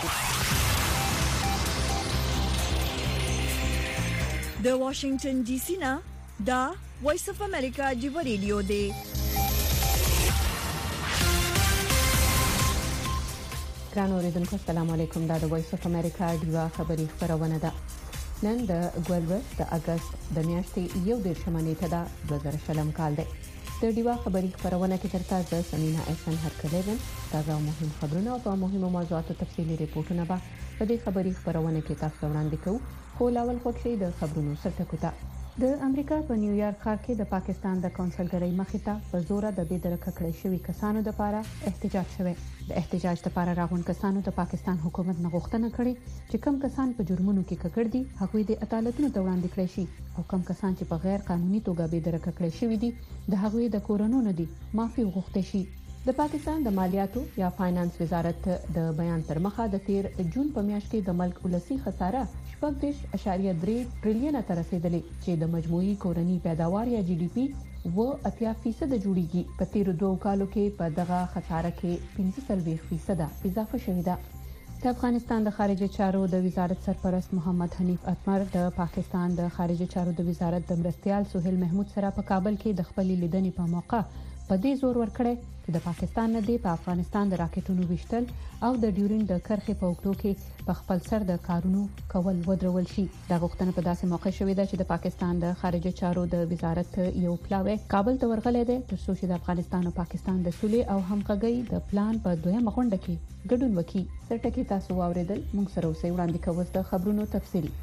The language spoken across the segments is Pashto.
د واشنگټن ډي سي نه دا وایس اف امریکا دی ریډیو دی. ګران اوریدونکو السلام علیکم. دا د وایس اف امریکا دی خبري خبرونه ده. نن د ګولور د اگست د میاشتې 1 نیټه ده 2020 کال دی. د دیوا خبري خبرونه کې ترتا د سمینا احسان هرکلیون تازه مهم خبرونه او مهمه موضوعات تفصیلي ریپورتونه به په دې خبري خبرونه کې تاسو وړاندې کوو. خو لاول خوښي د خبرونو سرټکوتا. د امریکا په نیویارک ښار کې د پاکستان د کونسلګرۍ مخې ته په زور د بېدرکه کړې شوی کسانو لپاره احتجاج شوی. د احتجاج لپاره راغون کسانو د پاکستان حکومت نه غوښتنه کړې چې کم کسان په جرمونو کې ککړ دي هغوی د عدالتونو ته وړاندې کړي شي او کم کسان چې په غیر قانوني توګه بېدرکه کړي شوی دي د هغوی د کورونو نه دي معافي وغوښتل شي. د پاکستان د مالیاتو یا فاینانس وزارت د بیان تر مخه د 13 جون په میاشت کې د ملک ولسی خساره 14.3 ټریلیون ته رسیدلې چې د مجموعي کورنۍ پیداوار یا جی ډي پی 80% جوړیږي. په تیر 2 کالو کې په دغه خساره کې 15% اضافه شوې ده. د افغانستان د خارجه چارو د وزارت سرپرست محمد حنیف اتمر د پاکستان د خارجه چارو د وزارت د مرستيال سہیل محمود سره په کابل کې د خپل لیدنې په موقع په دې زور ورکړی چې د پاکستان نه دی په افغانستان د راکټونو وشتل او د ډیورین د کرخې په وګړو کې په خپل سر د کارونو کول ودرول شي. دا غوښتنه په داسې موقع شوې ده چې د پاکستان د خارجه چارو د وزارت یو پلاوی کابل ته ورغلی دی ترڅو چې د افغانستان او پاکستان د سولې او همغږۍ د پلان په دویمه غونډه کې ګډون وکړي. سرټکی تاسو واوریدل. موږ سره اوسې وړاندې کوو د خبرونو تفصیل.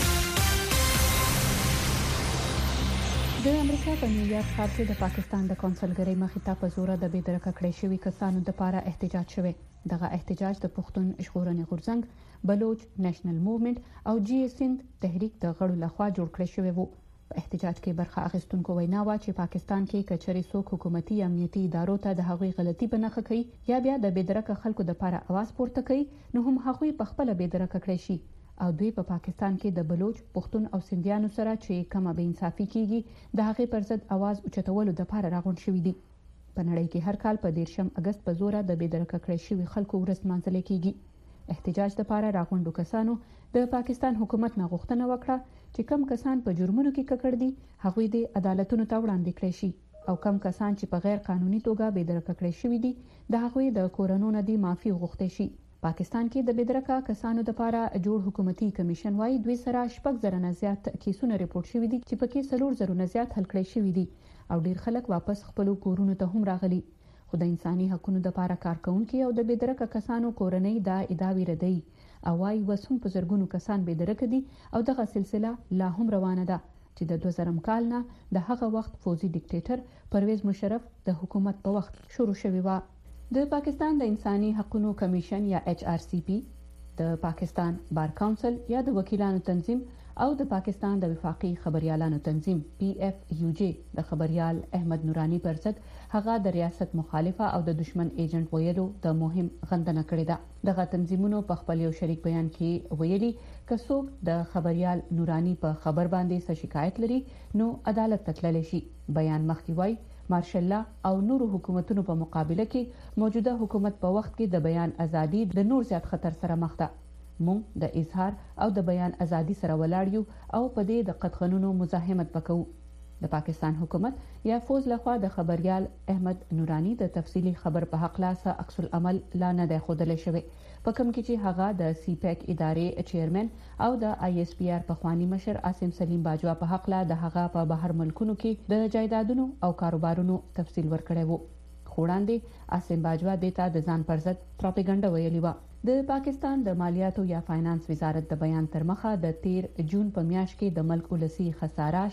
د امریکا په نیویارک ښار کې د پاکستان د کونسلګرۍ مخې ته په زور د بېدرکه کړې شوی کسانو لپاره احتجاج شوی. دغه احتجاج د پښتون ژغورنې غورځنګ، بلوچ نېشنل موومېنټ او جی سند تحریک د غړو لخوا جوړ کړی شوی وو. په احتجاج کې برخه اخیستونکو وینا وا چې پاکستان کې کچري څوک حکومتي امنیتي ادارو ته د هغوی غلطي بنخښه کوي یا بیا د بېدرکه خلکو لپاره आवाज پورته کوي نو هم هغوی په خپل بېدرکه کړی شي او دوی په پاکستان کې د بلوچ، پښتون او سندیانو سره چې کومه بې انصافي کیږي د هغې پر ضد आवाज اوچتولو لپاره راغونډ شوي دي. په نړۍ کې هر کال په 13 اگست په زور د بېدرکه کړې شوی خلکو ورځ مانځل کیږي. احتجاج لپاره راغونډو کسانو د پاکستان حکومت نه غوښتنه وکړه چې کم کسان په جرمونو کې ککړ دي هغوی د عدالتونو ته وړاندې کړي شي او کم کسان چې په غیر قانوني توګه بېدرکه کړي شوی دي د هغوی د کورونو نه دي معافي وغوښتل شي. پاکستان کې د بېدرکه کسانو لپاره جوړ حکومتي کمیشن وايي دوی سره 6,000 نه زیات کیسونه ریپورت شوي دي چې پکې 4,000 نه زیات حل کړي شوي دي او ډیر خلک واپس خپل کورونو ته هم راغلي. خو د انساني حقوقو لپاره کارکونکو او د بېدرکه کسانو کورنۍ دا ادعاوې ردوي او وايي وسوم په زرګونو کسان بېدرکه دي او دغه سلسله لا هم روانه ده چې د 2000 کال نه د هغه وخت فوزي ډیکټیټر پرویز مشرف د حکومت په وخت شروع شوی و. د پاکستان د انساني حقوقو کمیشن یا ایچ آر سی پی، د پاکستان بار کونسل یا د وکیلانو تنظیم او د پاکستان د وفاقي خبريالانو تنظیم پی اف یو جی د خبريال احمد نورانی پر ضد هغه د ریاست مخالفه او د دشمن ایجنټ ویلو د مهم غندنه کړې ده. دغه تنظیمونو په خپل یو شریک بیان کې ویلي که څوک د خبريال نورانی په خبر باندې څه شکایت لري نو عدالت ته تللی شي. بیان مخکې وایي مارشل او نورو حکومتونو په مقابله کې موجوده حکومت په وخت کې د بیان ازادي د نور زیات خطر سره مخ ده. موږ د اظهار او د بیان ازادي سره ولاړ یو او په دې د قطعنونو مزاحمت وکړو. د پاکستان حکومت یا فوج لخوا د خبريال احمد نورانی د تفصیلی خبر په حق لاسه عکس العمل لا نه دی ښودل شوی په کوم کې چې هغه د سی پیک ادارې چیرمن او د آی اس پی آر پخوانی مشر عاصم سلیم باجوا په حق لا د هغه په بهر ملکونو کې د جایدادونو او کاروبارونو تفصیل ورکړی وو. خوړاندې عاصم باجوا دیتا د ځان پر ضد پروپاګاندا ویلي و. د پاکستان د مالیاتو یا فاینانس وزارت د بیان تر مخه د 13 جون په میاشت کې د ملک ولسی خساره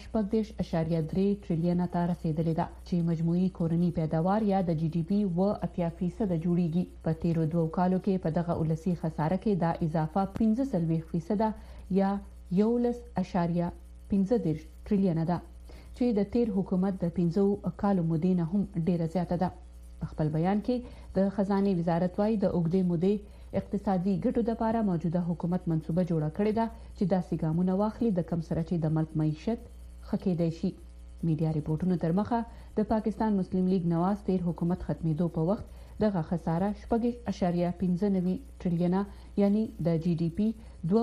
14.3 ټریلیون ته رسیدلې ده چې مجموعي کورنۍ پیداوار یا د جی ډي پی 80% جوړیږي. په تیر 2 کالو کې په دغه ولسی خساره کې دا اضافه 15% یا 11.15 ټریلیون ده چې د تیر حکومت د 15 کالو مودې نه هم ډیره زیاته ده. خپل بیان کې د خزانه وزارت وايي د اوږدې مودې اقتصادي ګټو لپاره موجوده حکومت منصوبه جوړه کړې ده چې داسې ګامونه واخلي د کم سره چې د ملک معیشت خکېدای شي. میډیا ریپورتونو تر مخه د پاکستان مسلم لیگ نواز تیر حکومت ختمېدو په وخت دغه خساره 4.95 ټریلیونه یعنی د جی ډي پی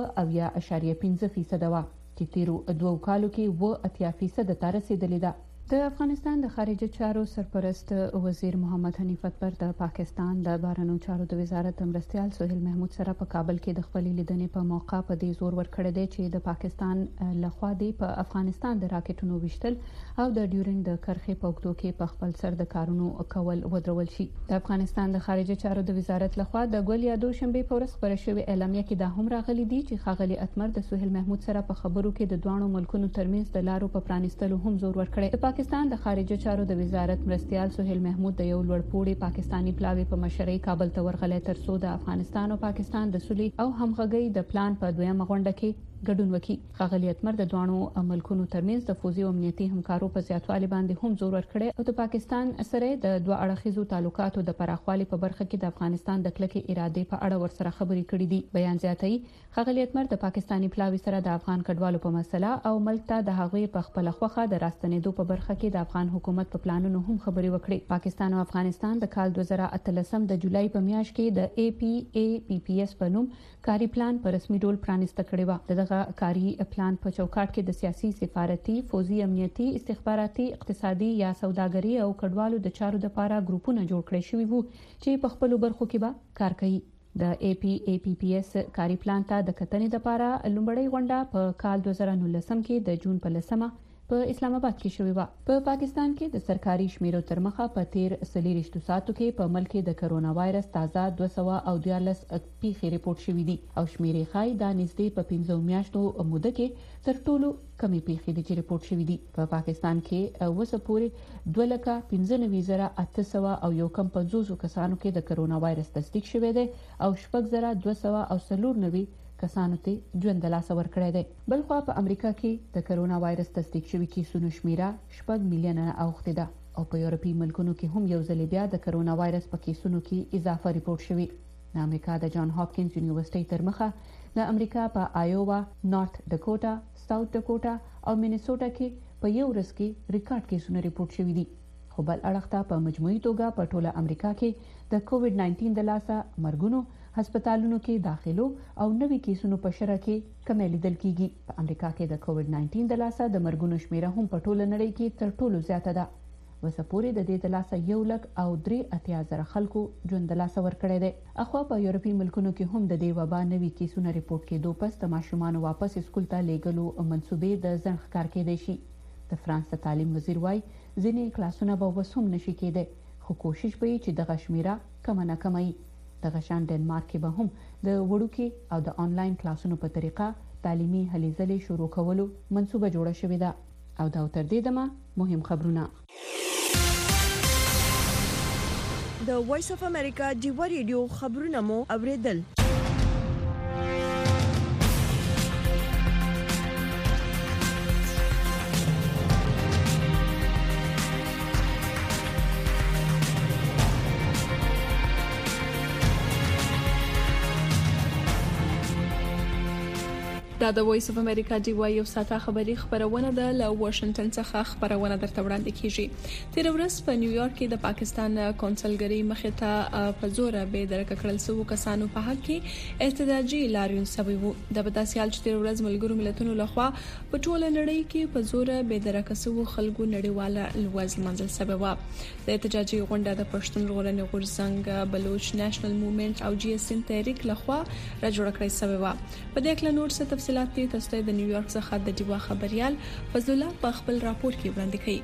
2.5% وا چې تیرو 2 کالو کې 80% ته رسیدلې ده. د افغانستان د خارجه چارو سرپرست وزیر محمد حنیف اتمر د پاکستان د بهرنیو چارو د وزارت مرستیال سهیل محمود سره په کابل کې د خپل لیدنې په موقع په دې زور ورکړی دی چې د پاکستان لخوا دی په افغانستان د راکټونو وشتل او د ډیورنډ د کرخې په وختو کې په خپل سر د کارونو کول ودرول شي. د افغانستان د خارجه چارو د وزارت لخوا د ګول یا دوشنبه په ورځ خبره شوې اعلامیه کې دا هم راغلي دي چې ښاغلي اتمر د سهیل محمود سره په خبرو کې د دوه ملکونو ترمنځ د لارو په پرانیستلو هم زور ورکړی. پاکستان د خارجه چارو د وزارت مرستیال سهیل محمود د یو لوړپوړي پاکستانی پلاوی په مشرۍ کابل ته ورغلی ترڅو د افغانستان او پاکستان د سولې او همغږۍ د پلان په دویمه غونډه کې ګډون وکړي. ښاغلي اتمر د دوه ملکونو ترمنځ د فوزي او امنیتي همکارو په زیاتوالي باندې هم زور ورکړی او د پاکستان سره د دوه اړخیزو تعلقاتو د پراخوالي په برخه کې د افغانستان د کلکې ارادې په اړه ورسره خبرې کړې دي. بیان زیاتوي ښاغلي اتمر د پاکستانی پلاوی سره د افغان کډوالو په مسله او ملک ته د هغوی په خپل خوخه د راستنېدو په برخه کې د افغان حکومت په پلانونو هم خبرې وکړي. پاکستان او افغانستان د کال 2013 د جولای په میاشت کې د APAPPS په نوم کاری پلان په رسمي ډول پرانیسته کړی و. دغه کاری پلان په چوکاټ کې د سیاسي، سفارتي، فوزي، امنیتي، استخباراتي، اقتصادي یا سوداګري او کډوالو د چارو لپاره ګروپونه جوړ کړي شوي وو چې په خپل برخو کې به کار کوي. د APAPPS کاری پلان ته د کتنې لپاره لومړی غونډه په کال 2019 کې د جون په 10 په اسلام آباد کې شوې و. په پاکستان کې د سرکاري شمیرو تر مخه په تیر 24 ساعتو کې په ملک د کرونا وایرس تازه 214 پیښې ریپورت شوې دي او شمیرې ښایي دا نږدې په 15 میاشتو موده کې تر ټولو کمی پیښې دي چې ریپورت شوې دي. په پاکستان کې وسه پورې 2,95,800 او یو کم 50 کسانو کې د کرونا وایرس تصدیق شوی دی او 6,294 کسانو ته ژوند د لاس ور کړی دی. بل خو په امریکا کې د کرونا وایرس تصدیق شوی کیسونو شمیره 6 میلیونه اوخته ده او په یورپی ملکونو کې هم یو ځل بیا د کرونا وایرس په کیسونو کې اضافه ریپورت شوی. د امریکا د جان هاپکینز یونیورسيټي تر مخه د امریکا په آیووا، نارث ډکوټا، ساوث ډکوټا او مینیسوټا کې په یو ورځ کې ریکارډ کیسونه ریپورت شوی دي. خو بل اړخته په مجموعي توګه په ټوله امریکا کې د کووډ-19 د لاسه مرګونو، هسپتالونو کې داخلو او نوي کیسونو په شرح کې کمی لیدل کیږي. په امریکا کې د کووډ-19 د لاسه د مرګونو شمیره هم په ټوله نړۍ کې تر ټولو زیاته ده. وسه پورې د دې د لاسه 1,83,000 خلکو ژوند د لاسه ورکړی دی. اخوا په یورپی ملکونو کې هم د دې وبا نوي کیسونه ریپورت کېدو پس د ماشومان واپس اسکول ته لیږلو منسوبې د ځنډ ښکار کېدای شي. د فرانس د تعلیم وزیر وايي ځینې کلاسونه به وسوم نشي کېدای خو کوشش به وي چې دغه شمیره کم نه کموي. دغه شان ډنمارک کې به هم د وړوکي او د انلاین کلاسونو په طریقه تعلیمي هلې ځلې شروع کولو منسوبه جوړه شوې ده. او دا تر دې دمه مهم خبرونه. د وایس اف امریکا ډیو ریډیو خبرونه مو اوریدل. دا د وایس اف امریکا دی وایو ساته خبری خبرونه ده له واشنگټن څخه خبرونه درته وړاندې کیږي. تیر ورځ په نیویارک کې د پاکستان کونسلګری مخې ته په زور به درک کړل سو کسانو په حق کې احتجاجي لاریون سوي وو. د بداسیال چې تیر ورځ ملګرو ملتونو لخوا په ټوله نړۍ کې په زور به درک سو خلکو نړیواله لوز منځل سبب و. د احتجاجي غونډه د پښتون ژغورنې غورځنګ، بلوچ نېشنل موومېنټ او جی اس ان تحریک لخوا را جوړ کړی سوي و. په دې کې نور څه تفصیلات تاسو د نیویارک څخه د دیوا خبريال فضل الله په خپل راپور کې وړاندې کړي.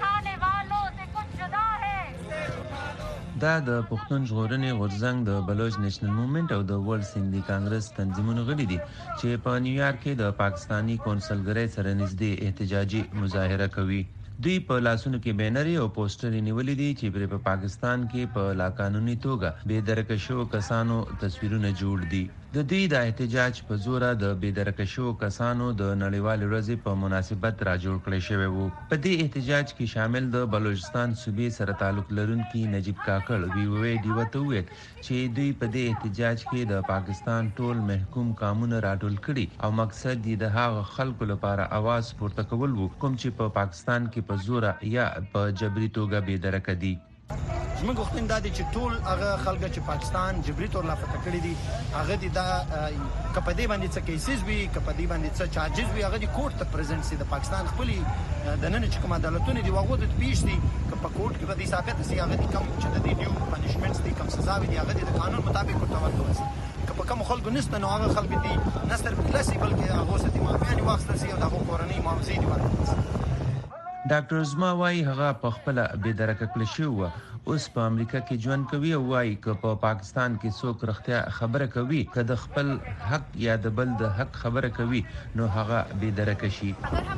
دا د پښتون ژغورنې غورځنګ، د بلوچ نېشنل موومېنټ او د ورلد سندي کانګرس تنظیمونو غړي دي چې په نیویارک کې د پاکستانی کونسلګری سره نږدې احتجاجي مظاهره کوي. دوی په لاسونو کې بینرې او پوسټرې نیولې دي چې په پاکستان کې په لاقانوني توګه بې درکه شو کسانو تصویرونه جوړ دي. د دوی د احتجاج په زور د بې درکه شو کسانو د نړیوال ورځې په مناسبت را جوړ کړی شوی وو. په دې احتجاج کې شامل د بلوچستان صوبې سره تعلق لرونکي نجیب کاکړ وی ډیو ته وویل چې دوی په دې احتجاج کې د پاکستان ټول محکوم قانون راټول کړي او مقصد یې د هغه خلکو لپاره आवाज پورته کول وو کوم چې په پاکستان کې په زور یا په جبري توګه بې درکه دي. زموږ غوښتنه دا دي چې ټول هغه خلک چې پاکستان جبري تور لا فتح کړی دي هغه دي دا کپدې باندې څه کیسز وي کپدې باندې څه چارجز وي هغه دي کورټ ته پریزنټ سي د پاکستان خپل د نن چې کوم عدالتونه دي واغوت پیش دي په کورټ کې به دي ثابت سي هغه دي کم چې د ډیو پنیشمنټس دي کم سزا وي هغه دي د قانون مطابق ورته وي که کوم خلکو نشته نو هغه خلک دي نستر بلاسي بلکې هغه ستې مافیاني واخستل سي او د کورنۍ معاوضې دي ورکړي. ډاکټر زما وايي هغه په خپل بې درکه کړل شو اوس په امریکا کې ژوند کوي او وايي چې په پاکستان کې څوک رښتیا خبره کوي که د خپل حق یا د بل د حق خبره کوي نو هغه بې درکه شي.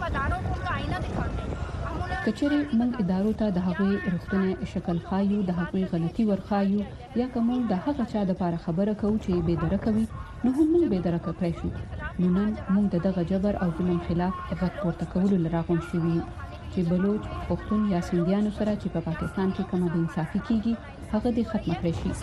کچېرې موږ ادارو ته د هغوی رښتونه شکل خایو د هغوی غلطي ورخایو یا کوم د هغه چا د لپاره خبره کوي چې بې درکه وي نو هم موږ بې درکه کړی شو. نو نن موږ دغه جبر او ظلم خلاف غږ پورته کولو لراغون شوي چې بلوچ پښتون یا سندیانو سره چې په پاکستان کې کومه بې انصافي کیږي هغه دې ختم کړی شي.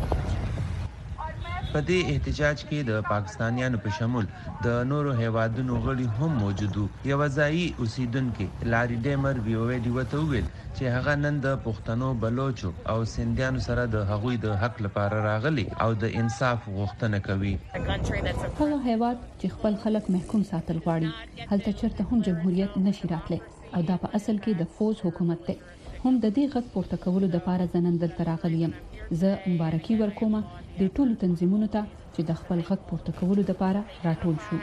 په دې احتجاج کې د پاکستانیانو په شمول د نورو هیوادونو غړي هم موجود وو. یو ځایي اوسیدونکو لاري ډیمر ویوې دی وته ویل چې هغه نن د پښتنو بلوچو او سندیانو سره د هغوی د حق لپاره راغلي او د انصاف غوښتنه کوي. هغه هیواد چې خپل خلک محکوم ساتل غواړي هلته چرته هم جمهوریت نشي راتلی او دا په اصل کې د فوز حکومت دی. هم د دې غږ پورته کولو د لپاره زنن دلته راغلی یم. زه مبارکي ورکوم د ټولو تنظیمونو ته چې د خپل غږ پورته کولو د لپاره راټول شو.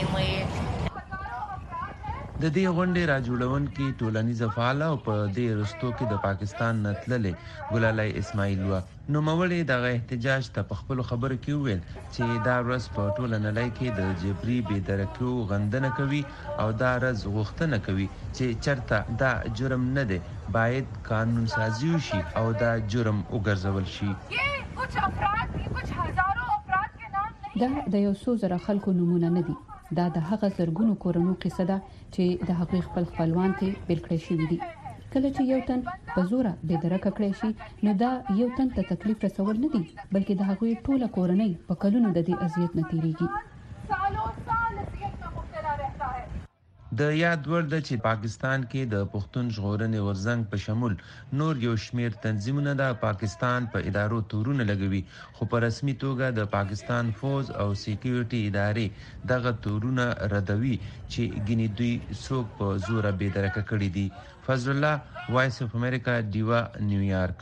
د دې غونډې راجوړونکي ټولنیز فعال او په دې رستو کې د پاکستان نتللې ګلالای اسماعیل و نو مولې د احتجاج ته په خپل خبرو کې ویل چې دا ورځ په ټول نړۍ کې د جبري بې درکو غندنه کوي او دا ورځ غوښتنه کوي چې چرته دا جرم نه دی باید قانون سازي وشي او دا جرم وګرځول شي. دا د یو څو زره خلکو نمونه نه دي. دا د هغه زرګونو کورونو قصه ده چې د هغوی خپلوان ته بیل کړی شوی دي. کله چې یو تن په زوره بې درکه کړی شي نو دا یو تن ته تکلیف رسول نه دي بلکې د هغوی ټوله کورنۍ په کلونو د دې اذیت نه تیریږي. د یاد وړ ده چې پاکستان کې د پښتون ژغورنې غورځنګ په شمول نور یو شمیر تنظیمونه د پاکستان په ادارو تورونه لګوي خو په رسمي توګه د پاکستان فوز او سکیورټي ادارې دغه تورونه ردوي چې ګینې دوی څوک په زور بې درکه کړي دي. فضل الله وایس اف امریکا دیوا نیویارک.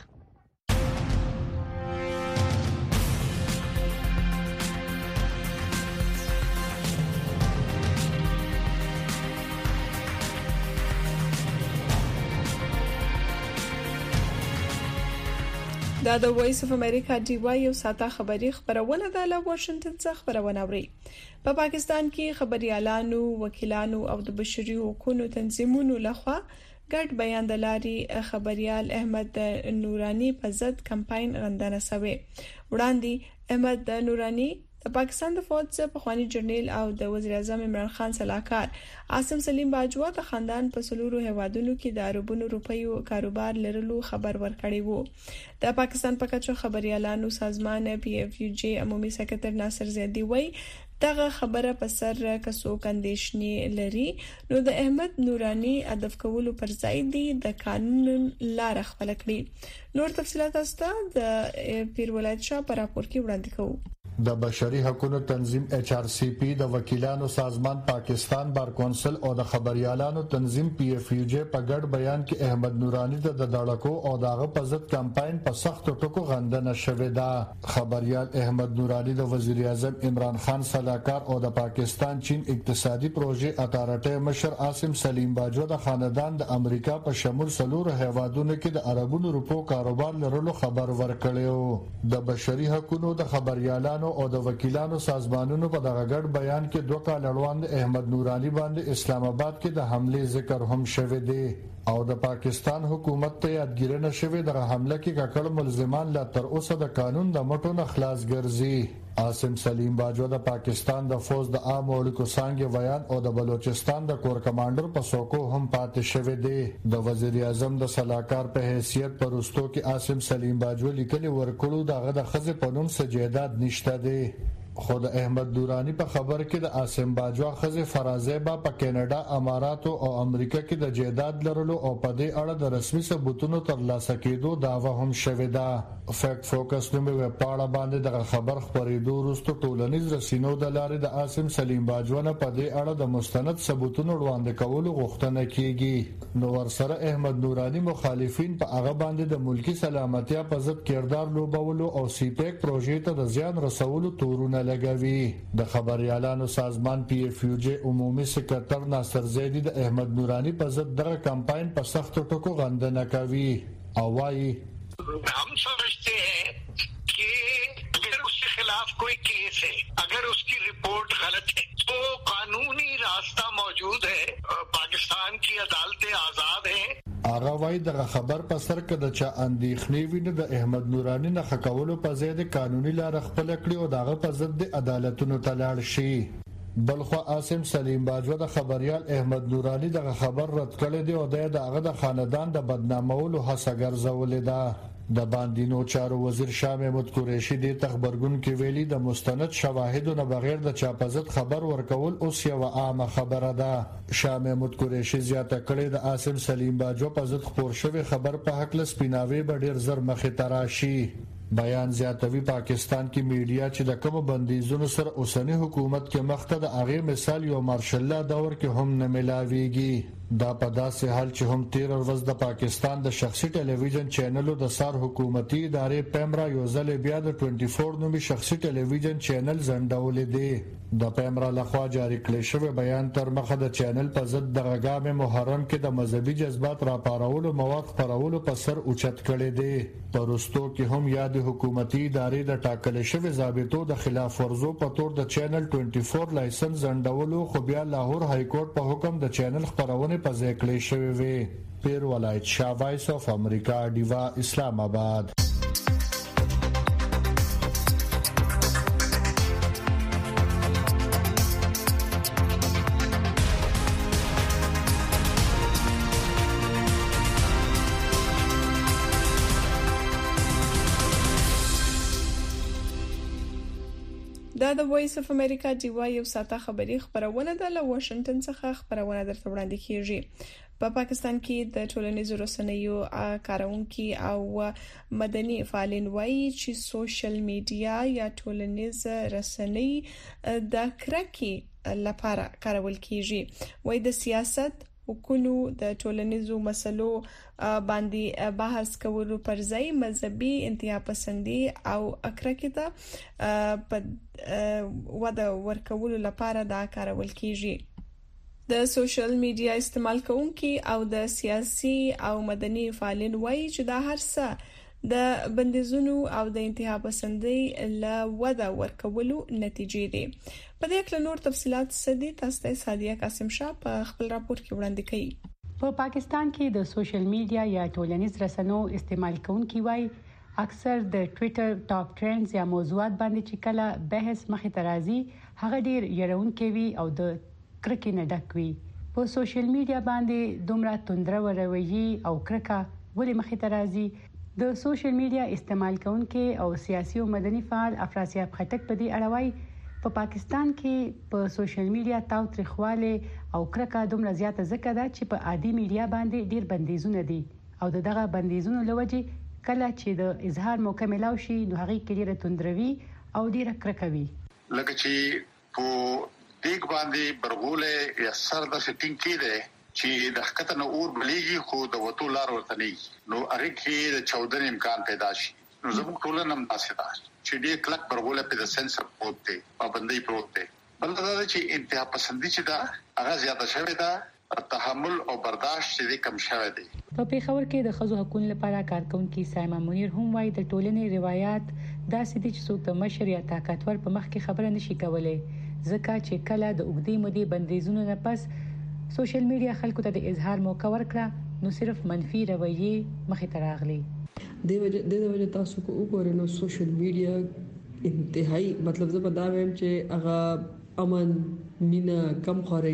دا د وایس اف امریکا دی وای یو ساته خبری خبرونه ده له واشنگټن څخه خبرونه اوري. په پاکستان کې خبريالانو، وکیلانو او د بشري حقوقو تنظیمونو لخوا ګډ بیان د لاري خبريال احمد نورانی په ضد کمپاین غندنه شوی. وړاندې احمد نورانی د پاکستان د فوج په خواني جرنیل او د وزیر اعظم عمران خان صلاحکار عاصم سلیم باجوا د خاندان په سلورو هیوادونو کې د اربونو روپیو کاروبار لرلو خبر ورکړی وو. د پاکستان په کچو خبريالانو سازمان PFUJ عمومي سکرټر ناصر زیدی وای دغه خبره په سر کسو کندیشنی لري نو د احمد نورانی هدف کولو پر ځای دی د قانون لار خپل کړی. نور تفصيلات استه د پیر ولایت شاه پر راپور کې وړاندې کوو. د بشري حقوقو تنظیم HRCP د وکیلانو سازمان پاکستان بار کونسل او د خبريالانو تنظیم PFUJ په ګډ بیان کې احمد نورانی د دړکو او داغه په ضد کمپاین په سخت ټکو غندنه شوې ده. خبريال احمد نورانی د وزیر اعظم عمران خان صلاحکار او د پاکستان چین اقتصادي پروژې اتارټي مشر عاصم سلیم باجوا د خاندان د امریکا په شمول سلور هیوادونو کې د عربونو روپو کاروبار لرلو خبر ورکړیو. د بشري حقوقو د خبريالانو او د وکیلانو سازمانونو په دغه ګډ بیان کې دوه کال وړاندې احمد نورانی باندې اسلام آباد کې د حمله ذکر هم شوه دی او د پاکستان حکومت ته یادګیرنه شوه د حمله کې ککړ ملزمان لا تر اوسه د قانون د مټو نه خلاص ګرځي. عاصم سلیم باجوا د پاکستان د فوج د عام اړیکو څنګه بیان او د بلوچستان د کور کمانډر په سوکو هم پاتې شوه دی. د وزیر اعظم د صلاحکار په حیثیت پرستو کې عاصم سلیم باجوا لیکلي ورکړو دغه د خزه په نوم سجادات نشته دی. خود احمد نورانی په خبر کې د عاصم باجوا خزه فرازیبا په کینیډا، امارات او امریکا کې د جیداد لرلو او په دې اړه د رسمي ثبوتونو ترلاسه کېدو داوا هم شوې ده. فیکټ فوکس نومي ویب پاڼه باندې د خبر خبرېدو وروسته ټولنیز رسنیو د لارې د عاصم سلیم باجوا نه په دې اړه د مستند ثبوتونو وړاندې کولو غوښتنه کیږي. نو ورسره احمد نورانی مخالفین په هغه باندې د ملکی سلامتیا په ضد کردار لوبولو او سی پیک پروژې ته د زیان رسولو تورونه لګوي. د خبريالانو سازمان پی اف یو جی عمومي سکرټر ناصر زیدی د احمد نورانی په ضد دغه کمپاین په سخت ټکو غندنه کوي او وايي हम समझते हैं कि अगर उसके खिलाफ कोई केस है, अगर उसकी रिपोर्ट गलत है तो कानूनी रास्ता मौजूद है, पाकिस्तान की अदालतें आजाद हैं. هغه وايي د خبر په سر کې د چا اندېښنې ویني د احمد نورانی نه خکولو په ځای د قانوني لار خپل کړی او دغه په ضد د عدالتونو ته لاړ شي. بلخو عاصم سلیم باجوا د خبريال احمد نورانی د خبر رد کړی دی او دغه د خاندان د بدنامولو هڅه ګرځولې ده. د باندینو چارو وزیر شاه محمود قریشي د خبرګون کې ویلي د مستند شواهدو نه بغیر د چاپزت خبر ورکول اوس یو عامه خبره ده. شاه محمود قریشي زیاته کړې د عاصم سلیم باجوا په ضد خبر شوی خبر په حق لسپیناوي به ډیر زر مخې تراشي. بیان زیاتوي پاکستان کې میډیا چې د کوم بندیزونو سره اوسنی حکومت کې مخته د هغه مثال یو مارشل لا دور کې هم نه ملاويږي. دا په داسې حال چې هم 13 ورځ د پاکستان د شخصي ټلویزیون چینلو د سار حکومتي ادارې پیمرا یو ځل بیا د 24 نومي شخصي ټلویزیون چینل زندولې دی. د پیمرا لخوا جاری کړی شوی بیان تر مخه د چینل په ضد د غاګام محرم کې د مذهبي جذبات راپارولو مواد خپرولو په سر اوچت کړی دی. پرستو کې هم یاد حکومتي ادارې د ټاکل شوی ضابطو د خلاف ورزو په تور د چینل 24 لایسنس زندولو خو بیا لاهور های کورټ په حکم د چینل خبرونه په ځای کړی شوی وي. پیر ولایت شاه وایس اف امریکا دیوا اسلام آباد. دا د وایس اف امریکا دیوا یو ساته خبری خبرونه ده له واشنگټن څخه خبرونه درته وړاندې کیږي. په پاکستان کې د ټولنیزو رسنیو کارونکي او مدني فعالین وایي چې سوشل میډیا یا ټولنیز رسنۍ د کرکې لپاره کارول کیږي. وایي د سیاست حکومت د ټولنیزو مسلو باندې بحث کولو پر ځای مذهبي انتها پسندي او کرکې ته په وده ورکولو لپاره دا کارول کیږي. د سوشل میډیا استعمال کوونکي او د سیاسي او مدني فعالین وایي چې دا هر څه د بندیزونو او د انتها پسندي له وده ورکولو نتیجې دي. په دې اړه نور تفصيلات سدي تاسو ته سادیه قاسم شاه په خپل راپور کې وړاندې کړي. په پاکستان کې د سوشل میډیا یا ټولنیز رسنیو استعمال کوونکي وایي اکثر د ټوئیټر ټاپ ټرندز یا موضوعات باندې چې کله بحث مخې ته راځي هغه ډیر يرونکي وي او د کرکې نه ډک وي. په سوشل میډیا باندې دومره توندره وروي او کرکه ولې مخې ته راځي؟ د سوشل میډیا استعمال کوونکي او سیاسي او مدني فعال افراسیاب خټک په دې اړه وایي په پاکستان کې په سوشل میډیا تاوتریخواله او کرکه دومره زیاته ځکه ده چې په عادي میډیا باندې ډیر بندیزونه دي او دغه بندیزونو لوجه کله چې د اظهار موقع ملاوي شي نو هغه کې ډیره توندروي او ډیره کرکه وي. لکه چې په دیګ باندې برغوله یا سر د سټینګ کېده چې د حقیقت نه اور بلیږي خو د وټو لار ورته نه نو اړ کې د 14 امکان پیدا شي. نو زموږ ټولنه هم تاسو ته چې ډېر کلک برغوله په د سنسر پروت دی پابندۍ پروت دی. بل دا چې انتها پسندي چې دا هغه زیاته شوې ده تحمل او برداشت چې کم شوی دی. په پیښور کې د خزو حقوقو لپاره کارکونکو سایما منیر هم وايي د ټولنې روایت داسې دي چې څوک د مشر یا طاقتور په مخ کې خبره نشي کولای ځکه چې کله د اوږدې مودې بندیزونو نه پس سوشل میډیا خلکو ته د اظهار موقع ورکړه نو صرف منفي رویه مخې ته راغلي. د وجه تاسو کو وګورئ نو سوشل میډیا انتهایی مطلب زه په دا وایم چې هغه امن مینا کم خوري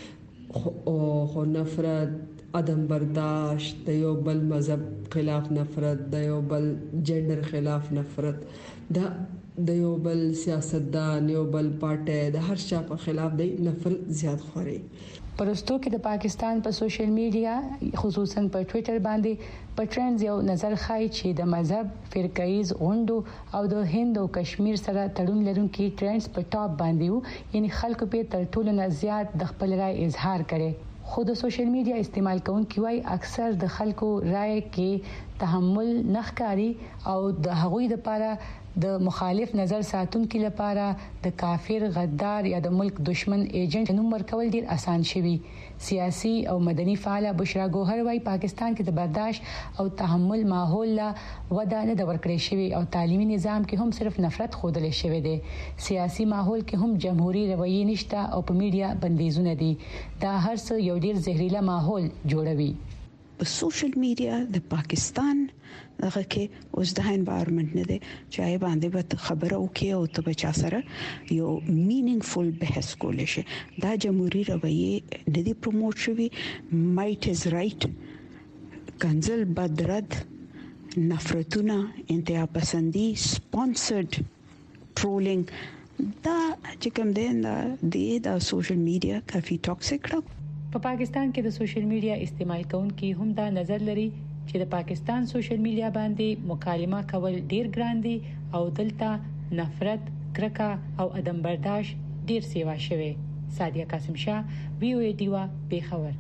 خو نفرت عدم برداشت د یو بل مذهب خلاف نفرت د یو بل جندر خلاف نفرت دا د یو بل سیاستدان یو بل پارټي د هر چا په خلاف د نفرت زیات خوري. پرستو کې د پاکستان په سوشل میډیا خصوصا په ټوئیټر باندې په ټرندز یو نظر خای چې د مذهب فرقایز غونډو او د هند او کشمیر سره تړون لرونکي ټرندز په ټاپ باندې وو، یعنی خلکو په تر ټولو نه زیات د خپل رائے اظهار کړي. خو د سوشل میډیا استعمال کوونکي وايي اکثر د خلکو رائے کې تحمل نخکاری او د هغوی لپاره د مخالف نظر ساتونکو لپاره د کافر، غدار یا د ملک دشمن ایجنټ نوم ورکول ډیر آسان شوی. سیاسي او مدني فعال بشرا ګوهر وايي پاکستان کې د برداشت او تحمل ماحول لا وده نه د ورکړې شوی او تعلیمي نظام کې هم صرف نفرت خودل شوی دی. سیاسي ماحول کې هم جمهوریت رویه نشته او په میډیا بندیزونه دي. دا هر څه یو ډیر زهريله ماحول جوړوي. په سوشل میډیا د پاکستان هغه کې اوس د انوایرنمنت نه دی چې آی باندې به خبره وکي او ته بچا سره یو مینینګفول بحث کول شي. دا جمهوریت رویه نه دی پروموټ شوی. مایټ از رائټ، کنزل بدرد، نفرتونه، انتها پسندي، سپانسرد ټرولینګ، دا چې کوم دی دا سوشل میډیا کافي ټاکسیک دی. په پاکستان کې د سوشل میډیا استعمال کوونکي هم دا نظر لري چې د پاکستان سوشل میډیا باندې مکالمه کول ډیر ګران دي او دلته نفرت، کرکه او عدم برداشت ډیر سیوا شوی. سادیه قاسم شاه، وی او ای ډیوا، پیښور.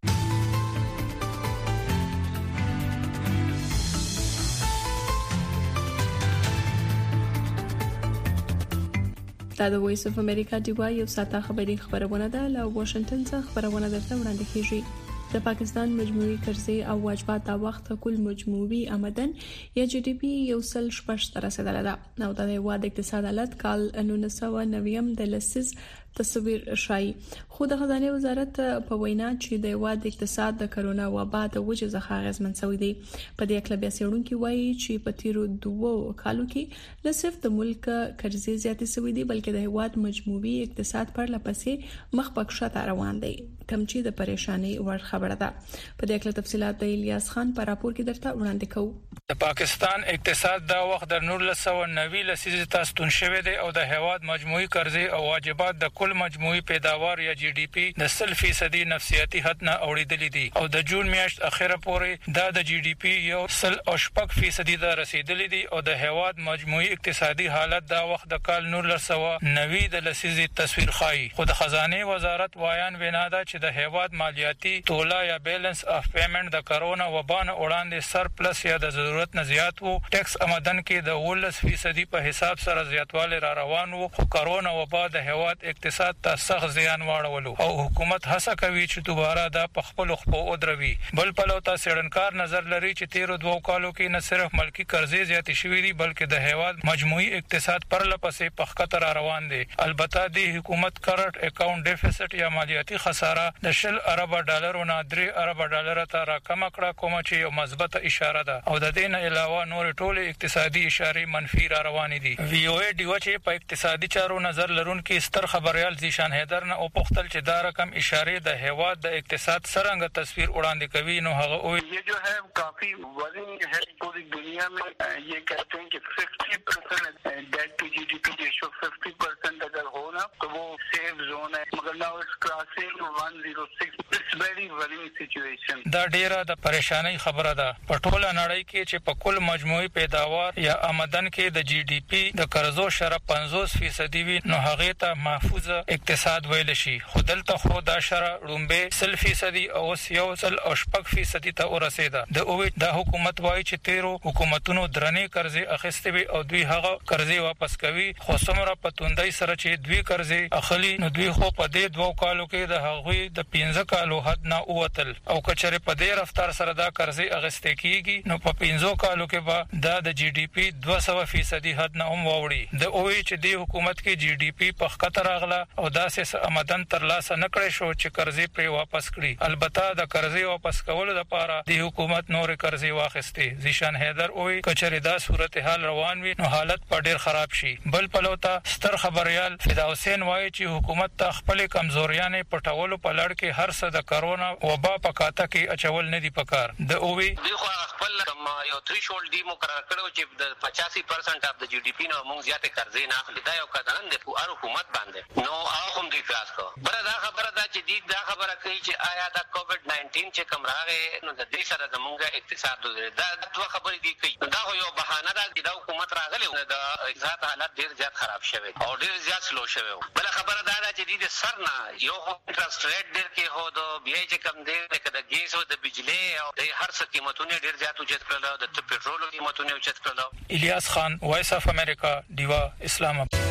دا د وایس اف امریکا دیوا یو ساته خبرونه ده له واشنگټن څخه خبرونه درته وړاندې کیږي. د پاکستان مجموعي قرضې او واجبات د وخت کل مجموعي آمدن یا جی ډي پی یو سل شپږ تر رسیدله ده. نو د هیواد اقتصاد حالت کال 1990 د لسیز تصویر شای. خو د خزانه وزارت په وینا چې د هیواد اقتصاد د کرونا وبا د وجې څخه غزمن شوی دی. په دې اړه بیا سیړونکو وایي چې په تیرو 2 کالو کې نه صرف د ملک قرضې زیاتې شوې دي بلکې د هیواد مجموعي اقتصاد پر لپسې مخ په کښته روان دی، کوم چې د پریشانی وړ خبره ده. په دې اړه تفصيلات د الیاس خان په راپور کې درته وړاندې کوو. د پاکستان اقتصاد دا وخت د 1990 لسیزه تاسو شوی دی او د هیواد مجموعي قرضې او واجبات د کل مجموعي پیداوار یا جی ډي پی د 100% نفسیاتي حد نه اوریدلې دي او د جون میاشت اخیره پورې دا د جی ډي پی یو 100% دا رسیدلې دي او د هیواد مجموعي اقتصادي حالت دا وخت د کال 1990 د لسیزه تصویر خای. خو د خزانه وزارت وایان وینا دا چې د هیواد مالیاتي تولا یا بیلنس اف پیمنٹ د کرونا وبا نه وړاندې سرپلس یا د ضرورت نه زیات وو. ټیکس آمدن کې د 18% په حساب سره زیاتوالی را روان وو. خو کرونا وبا د هیواد اقتصاد ته سخت زیان واړولو او حکومت هڅه کوي چې دوباره دا په خپل خپو ودروي. بل په لوتا سړنکار نظر لري چې تیرو 2 کالو کې نه صرف ملکی قرضې زیاتې شوې دي بلکې د هیواد مجموعي اقتصاد پر لپسې په خطر روان دي. البته د حکومت کرنٹ اکاونټ ډیفیسټ یا مالیاتي خساره د 10 ارب ډالرو نه 3 ارب ډالر ته راکم کړه، کوم چې یو مثبت اشاره ده او د دې نه علاوه نور ټول اقتصادي اشارې منفي را روانې دي. وی او ای ډیو چې په اقتصادي چارو نظر لرونکي ستر خبريال زیشان حیدر نه او پختل چې دا رقم اشاره د هیواد د اقتصاد څرنګه تصویر وړاندې کوي. نو هغه او یہ جو ہے کافی وزن ہے پوری دنیا میں. یہ کہتے ہیں کہ 50% ڈیٹ ٹو جی ڈی پی ریشو 50% اگر ہونا تو وہ سیف زون ہے، مگر ناؤ اٹس کراسنگ 106. اٹس ویری ورینگ سچویشن. دا ډیره د پریشانی خبره ده. په ټوله نړۍ کې چې په کل مجموعي پیداوار یا آمدن کې د جی ډي پی د قرضو شرح 50% وي نو هغه ته محفوظ اقتصاد ویل شي. خو دلته خو دا شرح رومبه 100% او 1.8% ته ورسېده. د اوې د حکومت وایي چې تیرو حکومتونو درنې قرضې اخیستې وي او دوی هغه قرضې واپس کوي. خو څومره په توندۍ سره چې دوی قرضې اخلي نو دوی خو په دې 2 کالو کې د هغوی د 15 کالو حد نه اوتل او کچره په دې رفتار سره دا قرضې اخیستې کیږي نو په 15 کالو کې به دا د جی ډي پی 200% حد نه هم ووري. د اوې چې د حکومت کې جی ډي پی په خطر راغله او داسې آمدن ترلاسه نکړې شو چې قرضې پر واپس کړي. البته د قرضې واپس کولو لپاره د حکومت نور قرضې واخیستې. زیشان حیدر اوې کچره دا صورتحال روان وي نو حالت په ډیر خراب شي. بل پلوتا ستر خبريال فدا حسین وایي چې حکومت ته خپل کمزوریاں پټولو په لړ کې هر څه د کرونا وبا پکاته کې اچول نه دی پکار د اووي دغه خپل یو تھریشولډ دی مقرر کړو چې د 85% اف د جی ډی پی نو موږ زیاته قرضې نه اخلي دا یو قانون دی په حکومت باندې نو هغه هم دی فاس کو بل دا خبره دا چې دا خبره کوي چې آیا دا کووډ 19 چې کوم راغی نو د دې سره زموږ اقتصاد دا دوه خبرې دي کوي دا یو بهانه ده چې دا حکومت راغلی د اقتصاد حالت ډیر زیات خراب شوی او ډیر زیات سلو شوی بل خبره دا ده چې د سر نه یو انټرست ریټ ډیر کې هو د بیا چې کم دی د ګیس او د بجلی او د هر څه قیمتونه ډیر زیات اوچت کړل د پټرول قیمتونه اوچت کړل الیاس خان وایس اف امریکا دیوا اسلام آباد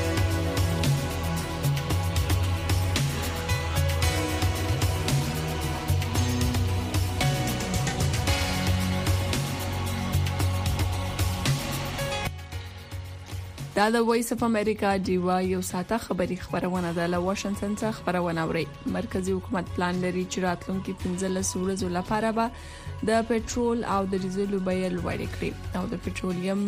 دا د وایس اف امریکا دیوا یو ساته خبری خبرونه ده له واشنگټن څخه خبرونه اوري مرکزی حکومت پلان لري چې راتلونکي 15 ورځې لپاره به د پټرول او د ډیزل بیه لوړ کړي او د پټرولیم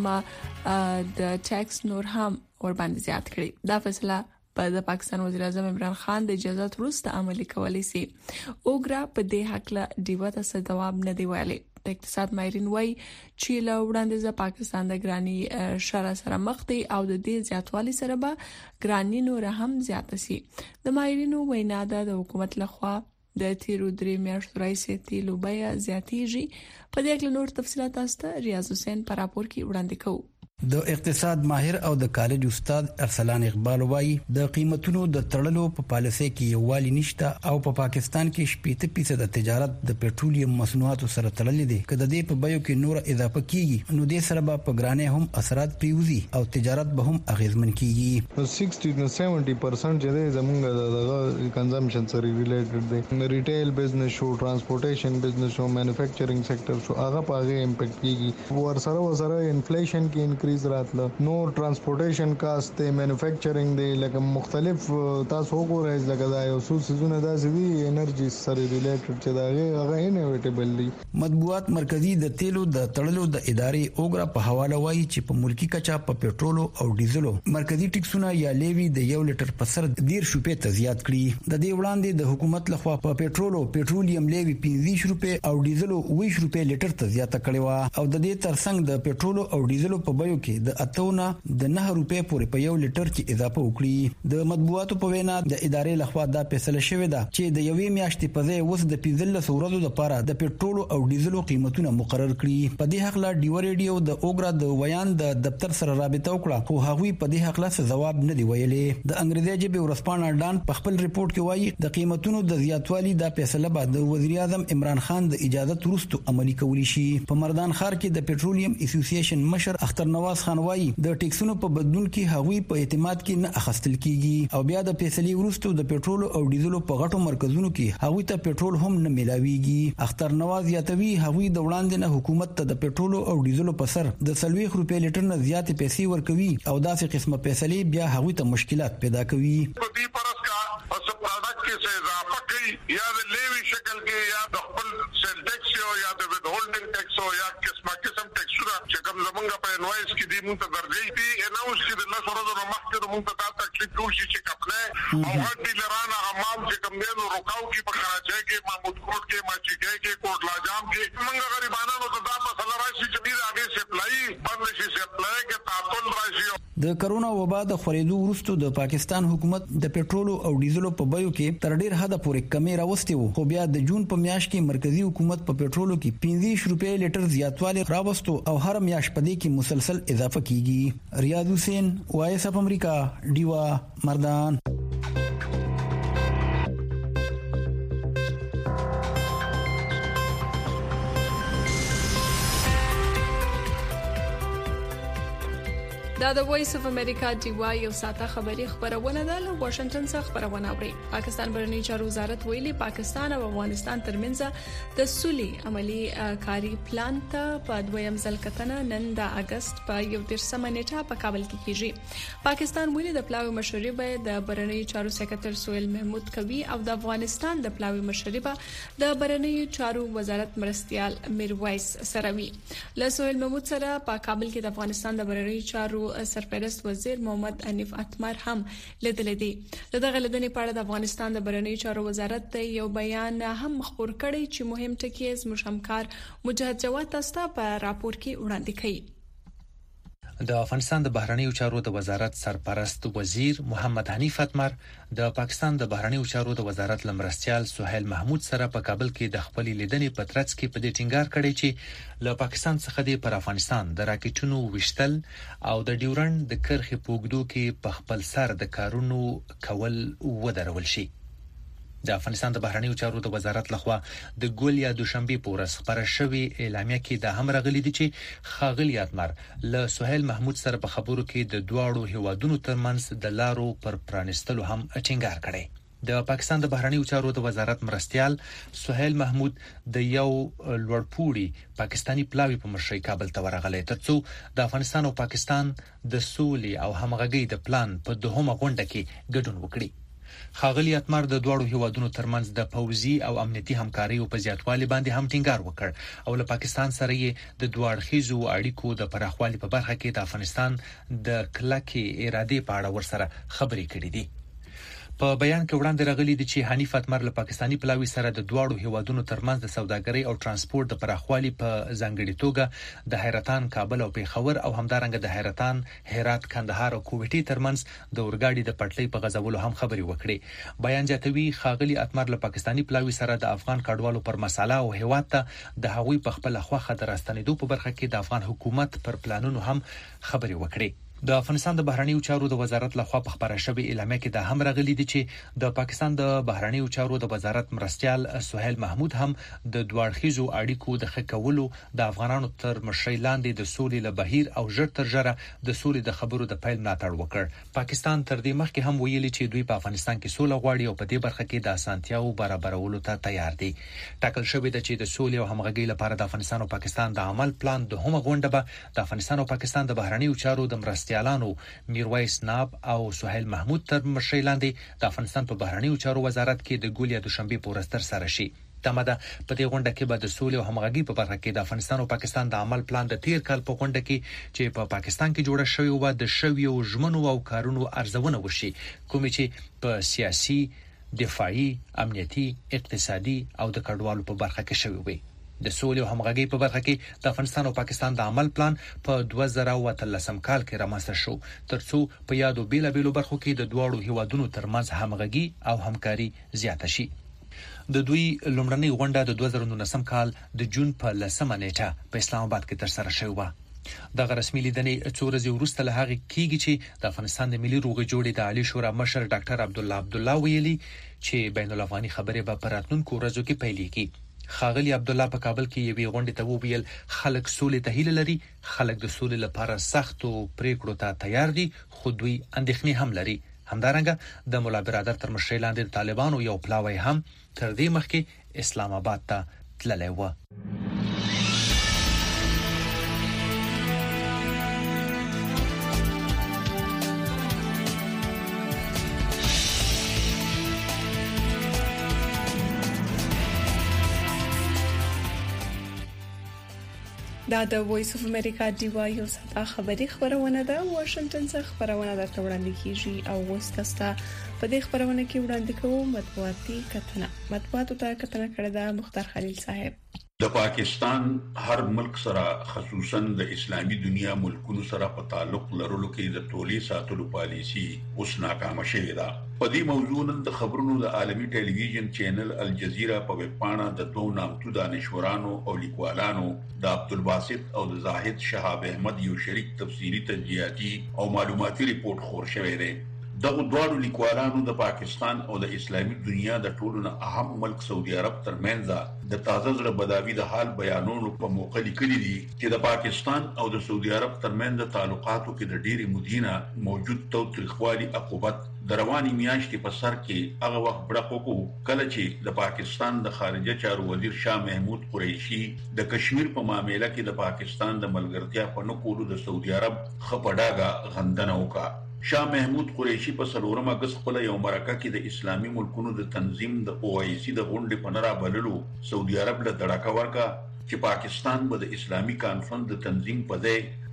د ټیکس نور هم ور باندې زیات کړي دا فیصله په د پاکستان وزیر اعظم عمران خان د اجازه وروسته عملي کولای شي اوګرا په دې حق له دیوا ته جواب نه دی ویلي د اقتصاد ماهرین وایي چې له وړاندې پاکستان د ګرانی شر سره مخ دی او د دې زیاتوالي سره به ګرانی نور هم زیات شي د ماهرینو وینا ده د حکومت لخوا د تیرو درې میاشتو راځي تیلو بیه زیاتیږي په دې اړه نور تفصيلات تاسو ریاض حسین پر راپور کې وړاندې کوو د اقتصاد ماهر او د کالج استاد ارسلان اقبال وایي د قیمتونو د تړلو په پالیسي کې یووالي نشته او په پاکستان کې 70% د تجارت د پټرولیم مصنوعاتو سره تړلې دي کله د په بیو کې نور اضافه کیږي نو د سره په ګرانه هم اثرات پیوزي او تجارت به هم اغیزمن کیږي 60 to 70% چې زمونږ د کنزمپشن سره ریلیټډ دي ریټیل بزنس شو ټرانسپورټیشن بزنس شو مینوفیکچرینګ سېکټر شو هغه په هغه امپیکټ کیږي ورسره انفلیشن کې راتله نو ټرانسپورټیشن کاست ته مینوفیکچرینګ دی لکه مختلف تاسو وګورئ لکه دا یو څو سيزونه داسې دي انرژي سره ریلیټډ چې دا هغه انویټیبل دي مطبوعات مرکزی د تیلو د تړلو د ادارې اوګرا په حواله وایي چې په ملکی کچا په پټرولو او ډیزلو مرکزی ټیکسونه یا لیوی د 1 لیټر په سر 10 روپے ته زیات کړي د دې وړاندې د حکومت لخوا په پټرولیم لیوی 15 روپے او ډیزلو 20 روپے لیټر ته زیاته کړي و او د دې ترڅنګ د پټرولو او ډیزلو په بیو کې د اتونه د 9 روپے پورې په 1 لیټر کې اضافه وکړي د مطبوعاتو په وینا د ادارې لخوا دا فیصله شوې ده چې د یوې میاشتې په ځای وس د 15 ورځو لپاره د پټرول او ډیزلو قیمتونه مقرر کړي په دې حق لا ډیو ریډیو د اوګرا د ویان د دفتر سره رابطه وکړه خو هغوی په دې حق لا ځواب نه دی ویلي د انګریزي ژبه ورسپانه ډان په خپل ریپورت کې وایي د قیمتونو د زیاتوالي د فیصله بعد د وزیر اعظم عمران خان د اجازه وروسته عملي کولی شي په مردان ښار کې د پټرولیم اسوسییشن مشر اختر نواز خان وایي د ټیکسونو په بدلون کې هغوی په اعتماد کې نه اخستل کیږي او بیا د فیصلې وروسته د پټرول او ډیزلو په غټو مرکزونو کې هغوی ته پټرول هم نه ملاويږي اختر نواز یاتوي هغوی د وړاندې نه حکومت ته د پټرول او ډیزلو په سر د 40 روپے لیټر نه زیات پیسې ورکوي او داسې قسمه فیصلې بیا هغوی ته مشکلات پیدا کوي په دې پرس کا اوس پروډکټ کې څه اضافه کوي یا د لیوی شکل کې یا د خپل سیل ټیکس یا د ود هولډینګ ټیکس یا قسم ټیکسونه چې کوم زمونږ په انوایس کې دي موږ ته درځي دي اناوس کې د لاسو ورځې مخکې موږ ته تکلیف جوړ شي چې خپل او هر ډیلران حمام چې کوم دی نو روکاو کې په کراچۍ کې محمود کوټ کې ماچیګي کې کوټ لاجام کې موږ غریبانو ته دا مسله راشي چې دې هغه سپلای بند شي سپلای کې تعطل راشي د کرونا وبا د خورېدو وروسته د پاکستان حکومت د پټرول او ډیزلو په بیو کې تر ډیر حد پورې کمی راوستي وو خو بیا د جون په میاشت کې مرکزی حکومت په پټرولو کې 15 روپے لیټر زیاتوالی راوستو او هر میاشت په دې کې مسلسل اضافه کیږي ریاض حسین وایس اف امریکا دیوا مردان دا د وایس اف امریکا دیوا یو ساته خبری خبرونه ده له واشنگټن څخه خبرونه اوري پاکستان بهرنی چارو وزارت ویلي پاکستان او افغانستان ترمنځ د سولي عملی کاری پلان ته په دویم ځل کتنه نن د اگست په 13 نیټه په کابل کې کیږي پاکستان ویلي د پلاوی مشري به د بهرنی چارو سکرټر سویل محمود کوي او د افغانستان د پلاوی مشري به د بهرنی چارو وزارت مرستيال میرویس سروي له سویل محمود سره په کابل کې د افغانستان د بهرنی چارو سرپرست وزیر محمد حنیف اتمر هم لیدل دي. دغه لیدنې په اړه د افغانستان د بهرنیو چارو وزارت یو بیان هم خبر کړی چې مهم ټکي زموږ همکار مجاهد جواد تاسو په راپور کې وړاندې کړي. د افغانستان د بهرنیو چارو د وزارت سرپرست وزیر محمد حنیف اتمر د پاکستان د بهرنیو چارو د وزارت لمرستيال سهیل محمود سره په کابل کې د خپل لیدنې په ترڅ کې په دې ټینګار کړی چې له پاکستان څخه د پر افغانستان د راکټونو وشتل او د ډیورند د کرخې پوګدو کې په خپل سر د کارونو کول ودرول شي. د افغانستان د بهرنیو چارو د وزارت لخوا د ګول یا دوشنبه په ورځ خبره شوې اعلامیه کې د هم راغلي دي چې خاغلی اتمر له سهیل محمود سره په خبرو کې د دواړو هیوادونو ترمنځ د لارو پر پرانستلو هم ټینګار کړی. د پاکستان د بهرنیو چارو د وزارت مرستيال سهیل محمود د یو لوړپوړي پاکستانی پلاوی په مشرۍ کابل ته ورغلی ترڅو د افغانستان او پاکستان د سولې او همغږۍ د پلان په دوهمه غونډه کې ګډون وکړي. خاغلی اتمر د دوړو هیوادونو ترمنځ د پوځي او امنیتي همکارۍ په زیاتوالي باندې هم ټینګار وکړ او له پاکستان سره یې د دوړخیزو اړیکو د پراخوالي په برخه کې د افغانستان د کلکې ارادې په اړه ورسره خبرې کړې دي. په بیان کې وړاندې راغلي دي چې حنیف اتمر له پاکستانی پلاوی سره د دوړو هیوادونو ترمنځ د سوداګرۍ او ترانسپورت د پراخوالي په ځانګړي توګه د حیرتان کابل او پیښور او همدارنګه د حیرتان هرات کندهار او کوټي ترمنځ د اورګاډي د پټلۍ په غځولو هم خبرې وکړي. بیان جاتوي خاغلی اتمر له پاکستانی پلاوی سره د افغان کډوالو پر مساله او هیواد ته د هغوی په خپل خوخه د راستنېدو په برخه کې د افغان حکومت پر پلانونو هم خبرې وکړي. د افغانستان د بهرنیو چارو د وزارت لخوا په خبره شوې اعلامیه کې د هم راغلي دي چې د پاکستان د بهرنیو چارو د وزارت مرستيال سهیل محمود هم د دوړخیزو اړیکو د خکولو د افغانانو تر مشرۍ لاندې د سولې له بهیر او ژر تر ژره د سولې د خبرو د پیل ملاتړ وکړ. پاکستان تر دې مخکې هم ویلي چې دوی په افغانستان کې سوله غواړي او په دې برخه کې د اسانتیاو برابرولو ته تیار دي. ټاکل شوی دی چې د سولې او همغږۍ لپاره د افغانستان او پاکستان د عمل پلان د همغه غونډه به د افغانستان او پاکستان د بهرنیو چارو د مرستيالانو میرویس ناب او سهیل محمود تر مشرۍ لاندې د افغانستان په بهرنیو چارو وزارت کې د ګول یا دوشنبه په ورځ تر سره شي. تماده په دې غونډه کې به د سولې او همغږۍ په برخه کې د افغانستان او پاکستان د عمل پلان د تیر کال په غونډه کې چې په پاکستان کې جوړه شوی و د شویو ژمنو او کارونو ارزونه وشي کوم چې په سیاسي، دفاعي، امنیتي، اقتصادي او د کډوالو په برخه کې شوی وي. د سولې او همغږۍ په برخه کې د افغانستان او پاکستان د عمل پلان په 2013 کال کې رامنځته شو ترڅو په یادو بیلابیلو برخو کې د دوړو هیوادونو ترمنځ همغږي او همکاري زیاته شي. د دوی لومړنۍ غونډه د 2019 کال د جون په 10 نیټه په اسلام آباد کې تر سره شوه. دغه رسمي لیدنې څو ورځې وروسته له هغه کېږي چې د افغانستان د ملي روغې جوړې د عالی شورا مشر ډاکټر عبدالله ویلي چې بین الافغاني خبرې به پر راتلونکو ورځو کې پیلېږي. خاغلی عبدالله په کابل کې یوې غونډې ته وویل خلک سولې ته هیله لري، خلک د سولې لپاره سختو پریکړو ته تیار دي خو دوی اندېښنې هم لري. همدارنګه د مولا برادر تر مشرۍ لاندې د طالبانو یو پلاوی هم تر دې مخکې اسلام آباد ته تللی و. دا د وایس اف امریکا دیوا یو ساده خبری خبرونه ده واشنگټن څخه خبرونه درته وړاندې کیږي او وسکستا په دې خبرونه کې وړاندې کوم مطبوعاتي کتنه ته کتنه کړې ده مختار خلیل صاحب. د پاکستان هر ملک سره خصوصا د اسلامي دنیا ملکونو سره په تعلق لرلو کې د تولید ساتلو پالیسی اوس ناکامه شوې ده. په دې موضوع نن د خبرونو د عالمي ټلویزیون چینل الجزیره په ویب پاڼه د دوه نامتو دانشورانو او لیکوالانو د عبدالباسط او د زاهد شهاب احمد یو شریک تفصیلی تجزیاتی او معلوماتي ریپورت خور شوی دی. دغه دوه لیکوالانو د پاکستان او د اسلامي دنیا د ټولو نه اهم ملک سعودي عرب ترمنځ د تازه زړه بداوی د حال بیانونو په موقع لیکلي دي چې د پاکستان او د سعودي عرب ترمنځ تعلقاتو کې د ډېری مدینه موجود توتریخوالي عقوبت د رواني میاشتې په سر کې هغه وخت بړقو کله چې د پاکستان د خارجه چارو وزیر شاه محمود قریشي د کشمیر په معاملې کې د پاکستان د ملګرتیا په نکولو د سعودي عرب خپډاګه غندنه وکړه. شاه محمود قریشي په 4 اگست خپل یو مرکه کې د اسلامي ملکونو د تنظیم د OIC د غونډې په نړه بللو سعودي عرب له دړکا ورکا چې پاکستان به د اسلامي کانفرنس د تنظیم په ځای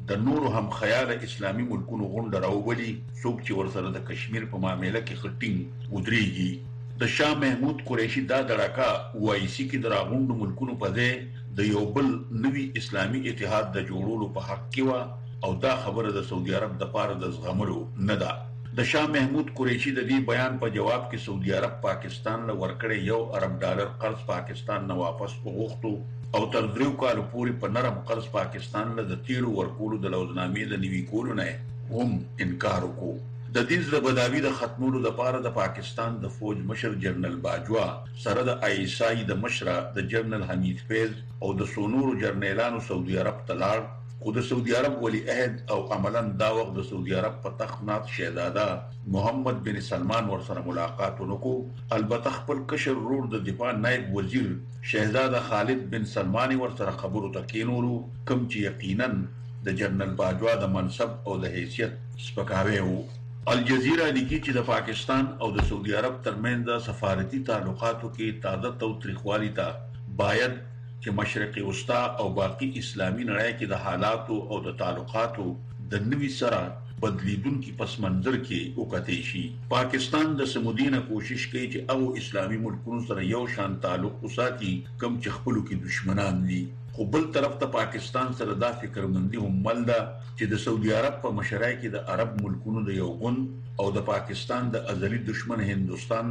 د نورو هم خیال اسلامي ملکونو غونډه راوړي څوک چې ورسره د کشمیر په معاملې کې خټینګ ودرېږي د شاه محمود قریشي دا دړکا وایسي کې د راغونډو ملکونو په ځای د یو بل نوي اسلامي اتحاد د جوړولو په حق کې و او دا خبره د سعودي عرب د پاره د زغملو نه ده د شاه محمود قریشي د دې بیان په جواب کې سعودي عرب پاکستان له ورکړې $1 ارب قرض پاکستان نه واپس وغوښتو او تر 3 کال پورې په نرم قرض پاکستان له د تیرو ورکولو د لوزنامې د نیوي کولو نه هم انکار وکړ د دې د بداوی د ختمولو لپاره د پاکستان د فوج مشر جنرال باجوا سره د آیسای د مشره د جنرال حمید فیض او د سونورو جنرالانو سعودي عرب تلاړ خو د سعودي عرب ولی عہد او عملاً دا وخت د سعودي عرب په تخنات شهزاده محمد بن سلمان ورسره ملاقات وکړو البته خپل کشر رور د دفاع نائب وزیر شهزاده خالد بن سلمان ورسره خبرو ته کینولو کوم چې یقینا د جنرال باجوا د منصب او د حیثیت سپکاوی وو الجزیره لیکي چې د پاکستان او د سعودي عرب ترمنځ د سفارتي تعلقاتو کې تعدد او تریخوالي ته باید چې مشرقي وسطا او باقی اسلامي نړۍ کې د حالاتو او د تعلقاتو د نوي سره بدلیدونکو پس منظر کې وکړي شي پاکستان د سمودینه کوشش کوي چې او اسلامي ملکونو سره یو شان تعلق وساتي کوم چې خپلو کې دشمنان دي خو بل طرف ته پاکستان سره دا فکرمندي هم ملده چې د سعودي عرب په مشرۍ کې د عرب ملکونو د یو غون او د پاکستان د ازلي دشمن هندستان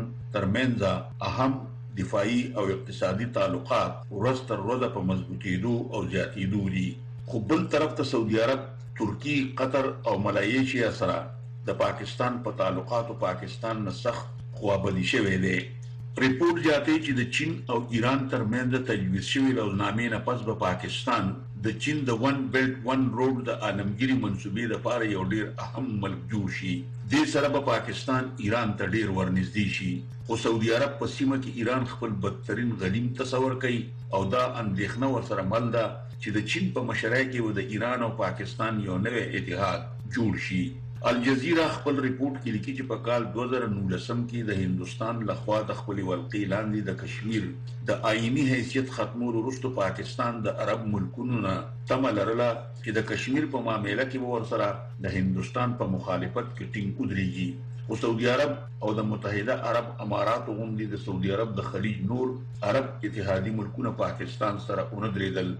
ترمنځ اهم دفاعي او اقتصادي تعلقات ورځ تر ورځې په مضبوطېدو او زیاتېدو دي خو بل طرف ته سعودي عرب ترکی قطر او ملایشیا سره د پاکستان په تعلقاتو پاکستان نه سخت خوابدي شوی دی ریپورت جاته چې د چین او ایران ترمنځ تجویز شوی لوزنامې نه پس به پاکستان د چین د ون بیلټ ون روډ د عالمګيري منسوبې لپاره یو ډیر اهم ملک جوړ شي د سره به پاکستان ایران ته ډیر ورنږدې شي خو سعودي عرب په سیمه کې ایران خپل بدترین غلیم تصور کوي او دا اندېښنه ورسره مل ده چې د چین په مشرۍ کې و د ایران او پاکستان یو نوی اتحاد جوړ شي الجزیره خپل ریپورت کې لیکي چې په کال 2019 کې د هندستان لخوا د خپل ولقې لاندې د کشمیر د آئینی حیثیت ختمولو وروسته پاکستان د عرب ملکونو نه تمه لرله چې د کشمیر په معاملې کې ورسره د هندستان په مخالفت کې ټینګ ودرېږي خو سعودي عرب او د متحده عرب امارات غوندي د سعودي عرب د خلیج نور عرب اتحادی ملکونه پاکستان سره اوندرېدل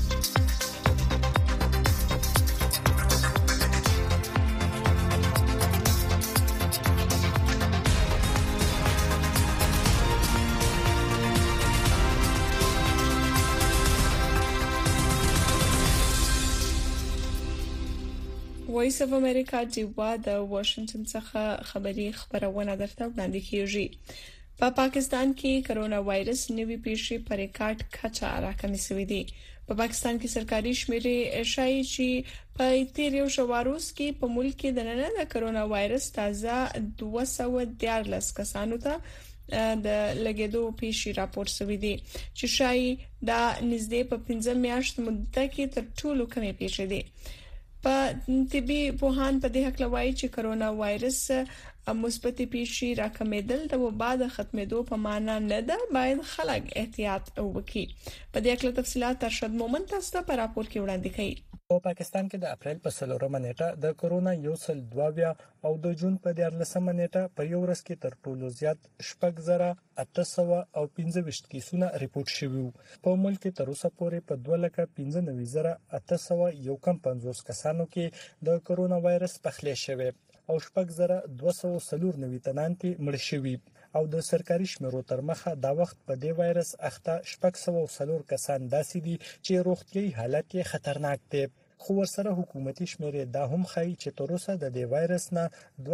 وایس اف امریکا جیوا د واشنگټن څخه خبري خبرونه درته وړاندې کیږي په پاکستان کې کرونا وایرس نوي پیښې پر ریکارډ کچه راکمې شوې دي په پاکستان کې سرکاري شمیرې ښایي چې په تیر یو شواروز کې په ملک کې د نن د کرونا وایرس تازه 214 کسانو ته د لګیدو پیښې راپور شوې دي چې ښایي دا نږدې په 15 میاشتو مدته کې تر ټولو کمې پیښې دي په طبي پوهان په دې حق لوي چې کرونا وایرس مثبت پیښې راکمېدل د وبا د ختمېدو په معنا نه ده باید خلک احتیاط وکړي په دې اړه تفصيلات ارشد مومن تاسو ته په راپور کې وړاندې کړي په پاکستان کې د اپریل په 4 نیټه د کرونا 122 او د جون په 14 نیټه په یو ورځ کې تر ټولو زیات 6815 کیسونه ریپورت شوي په ملک کې تر اوسه پورې په 2,95,850 کسانو کې د کرونا وایرس پخلی شوی او 6,294 تنان مړ شوي او د سرکاري شمیرو تر مخه دا وخت په دې وایرس اخته 604 کسان داسې دي چې روغتيایي حالت یې خطرناک دی خو ورسره حکومتي شمیرې دا هم ښایي چې تر اوسه د دې وایرس نه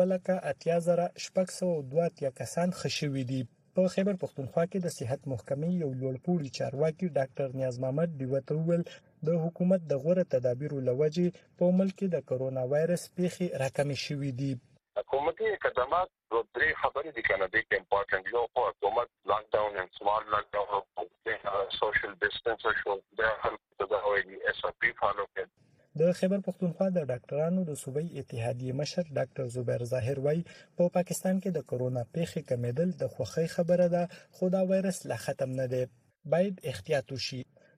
2,80,602 کسان خښوي دي په خیبر پختونخوا کې د صحت محکمې یو لوړپوړي چارواکي ډاکټر نیاز محمد دیوتول د حکومت د غوړه تدابیرو لوجې په ملک کې د کرونا وایرس پیښې راکمې شوې دي حکومتي اقدامات د درې خبرې دي کنه د امپورټنت یو په حکومت لاک ډاون او سمال لاک ډاون او سوشل ډیسټنس او د خلکو تداوی اس او پی فالو کړي د خیبر پختونخوا د ډاکټرانو د صوبایي اتحادیې مشر ډاکټر زبیر ظاهر وایي په پاکستان کې د کرونا پیښې کمیدل د خوخي خبره ده خو دا وایرس لا ختم نه دی باید احتیاط وشي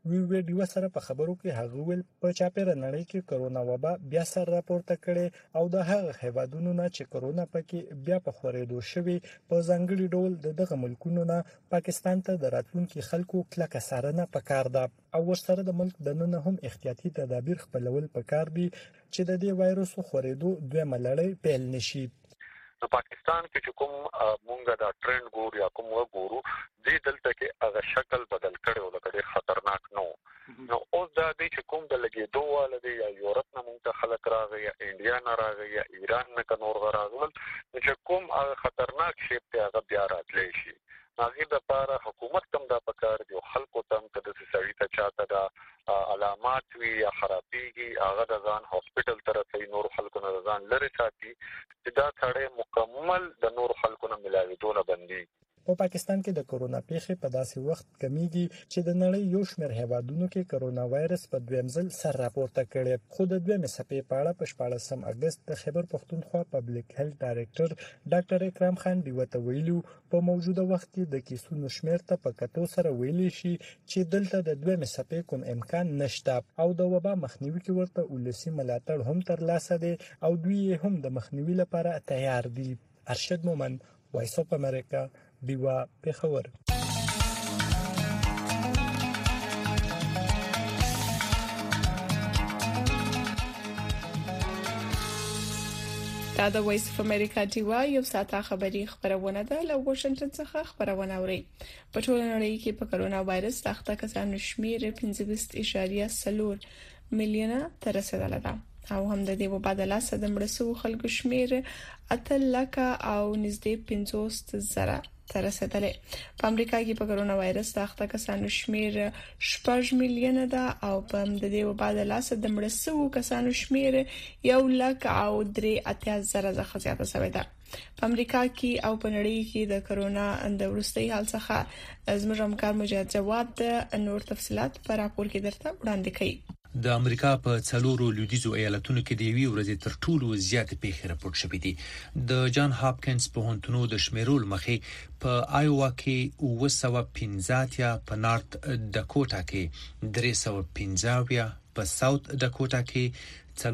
ویډیو سره په خبرو کې هغه ول په چاپیره نړۍ کې کرونا وبا بیا سر راپورته کړي او د هغه هیوادونو نه چې کرونا پکې بیا په خورېدو شوی په ځانګړي ډول دغه ملکونو نه پاکستان ته د راتلونکو خلکو کلکه سارنه پکار ده او ورسره د ملک دننه هم احتیاطي تدابیر خپلول پکار دي چې د دې وایروس خورېدو دوه ملړۍ پیل نشي. په پاکستان کې کوم مونږه دا ټرند ګور یا کوم وګورو دې دلته کې هغه شکل بدل کړي او لکه خطرناک نو اوس دا چې کوم د لګېدو والده یا یورپ نه مونږ ته خلک راغی یا انډیا نه راغی یا ایران نه کنور راغول چې کوم هغه خطرناک شی په هغه بیا راتلی شي. هغه د لپاره حکومت کوم دا پکار دی خلکو تم کده سړی ته چاته دا علامات وی یا خرابېږي هغه د ځان هسپټل طرفې نور خلکو نه ځان لري ساتي چې دا څړې مکمل د نور خلکو نه ملاوي دونه بندي. په پاکستان کې د کرونا پیښې په داسې وخت کمیږي چې د نړۍ یو شمېر هیوادونو کې کرونا وایرس په دویم ځل سر راپورته کړي. خو د دویمې څپې په اړه په 14 اگست د خیبر پښتونخوا پبلک هیلث ډایریکټر ډاکټر اکرام خان دیوته ویلو په موجوده وخت کې د کیسونو شمېر ته په کتو سره ویلي شي چې دلته د دویمې څپې کوم امکان نشته او د وبا مخنیوي کې ورته ولسی ملاتړ هم ترلاسه دي او دوی هم د مخنیوي لپاره تیار دي. ارشد مومن، وایس اف امریکا، دیوا پیښور. دا د وایس اف امریکا دیوا یو ساعته خبری خبرونه ده له واشنگټن څخه خبرونه اوري. په ټول نړۍ کې په کرونا وایرس اخته کسانو شمیر 15.4 میلیونه تر رسیدلی ده او هم د دې وبا د لاسه د مړسو خلکو شمیر 8 لک او نږدې 50,000 تر رسیدلی. په امریکا کې په کرونا وایرس اخته کسانو شمیر 6 میلیونه ده او په د دې وبا د لاسه د مړسو کسانو شمیر 1 لک او 3,000 څخه زیاته شوی ده. په امریکا کې او په نړۍ کې د کرونا د ورستي حال څخه زموږ همکار مجاهد جواب د نور تفصيلات په راپور کې درته وړاندې کړي. د امریکا په څلورو لویدیځو ایالتونو کې د یوې ورځې تر ټولو زیات پیښې راپورټ شوې دي. د جان هاپکینز پوهنتون د شمیرول مخې په آیوا کې 215 په نارت ډاکوټا کې 315 په ساوث ډاکوټا کې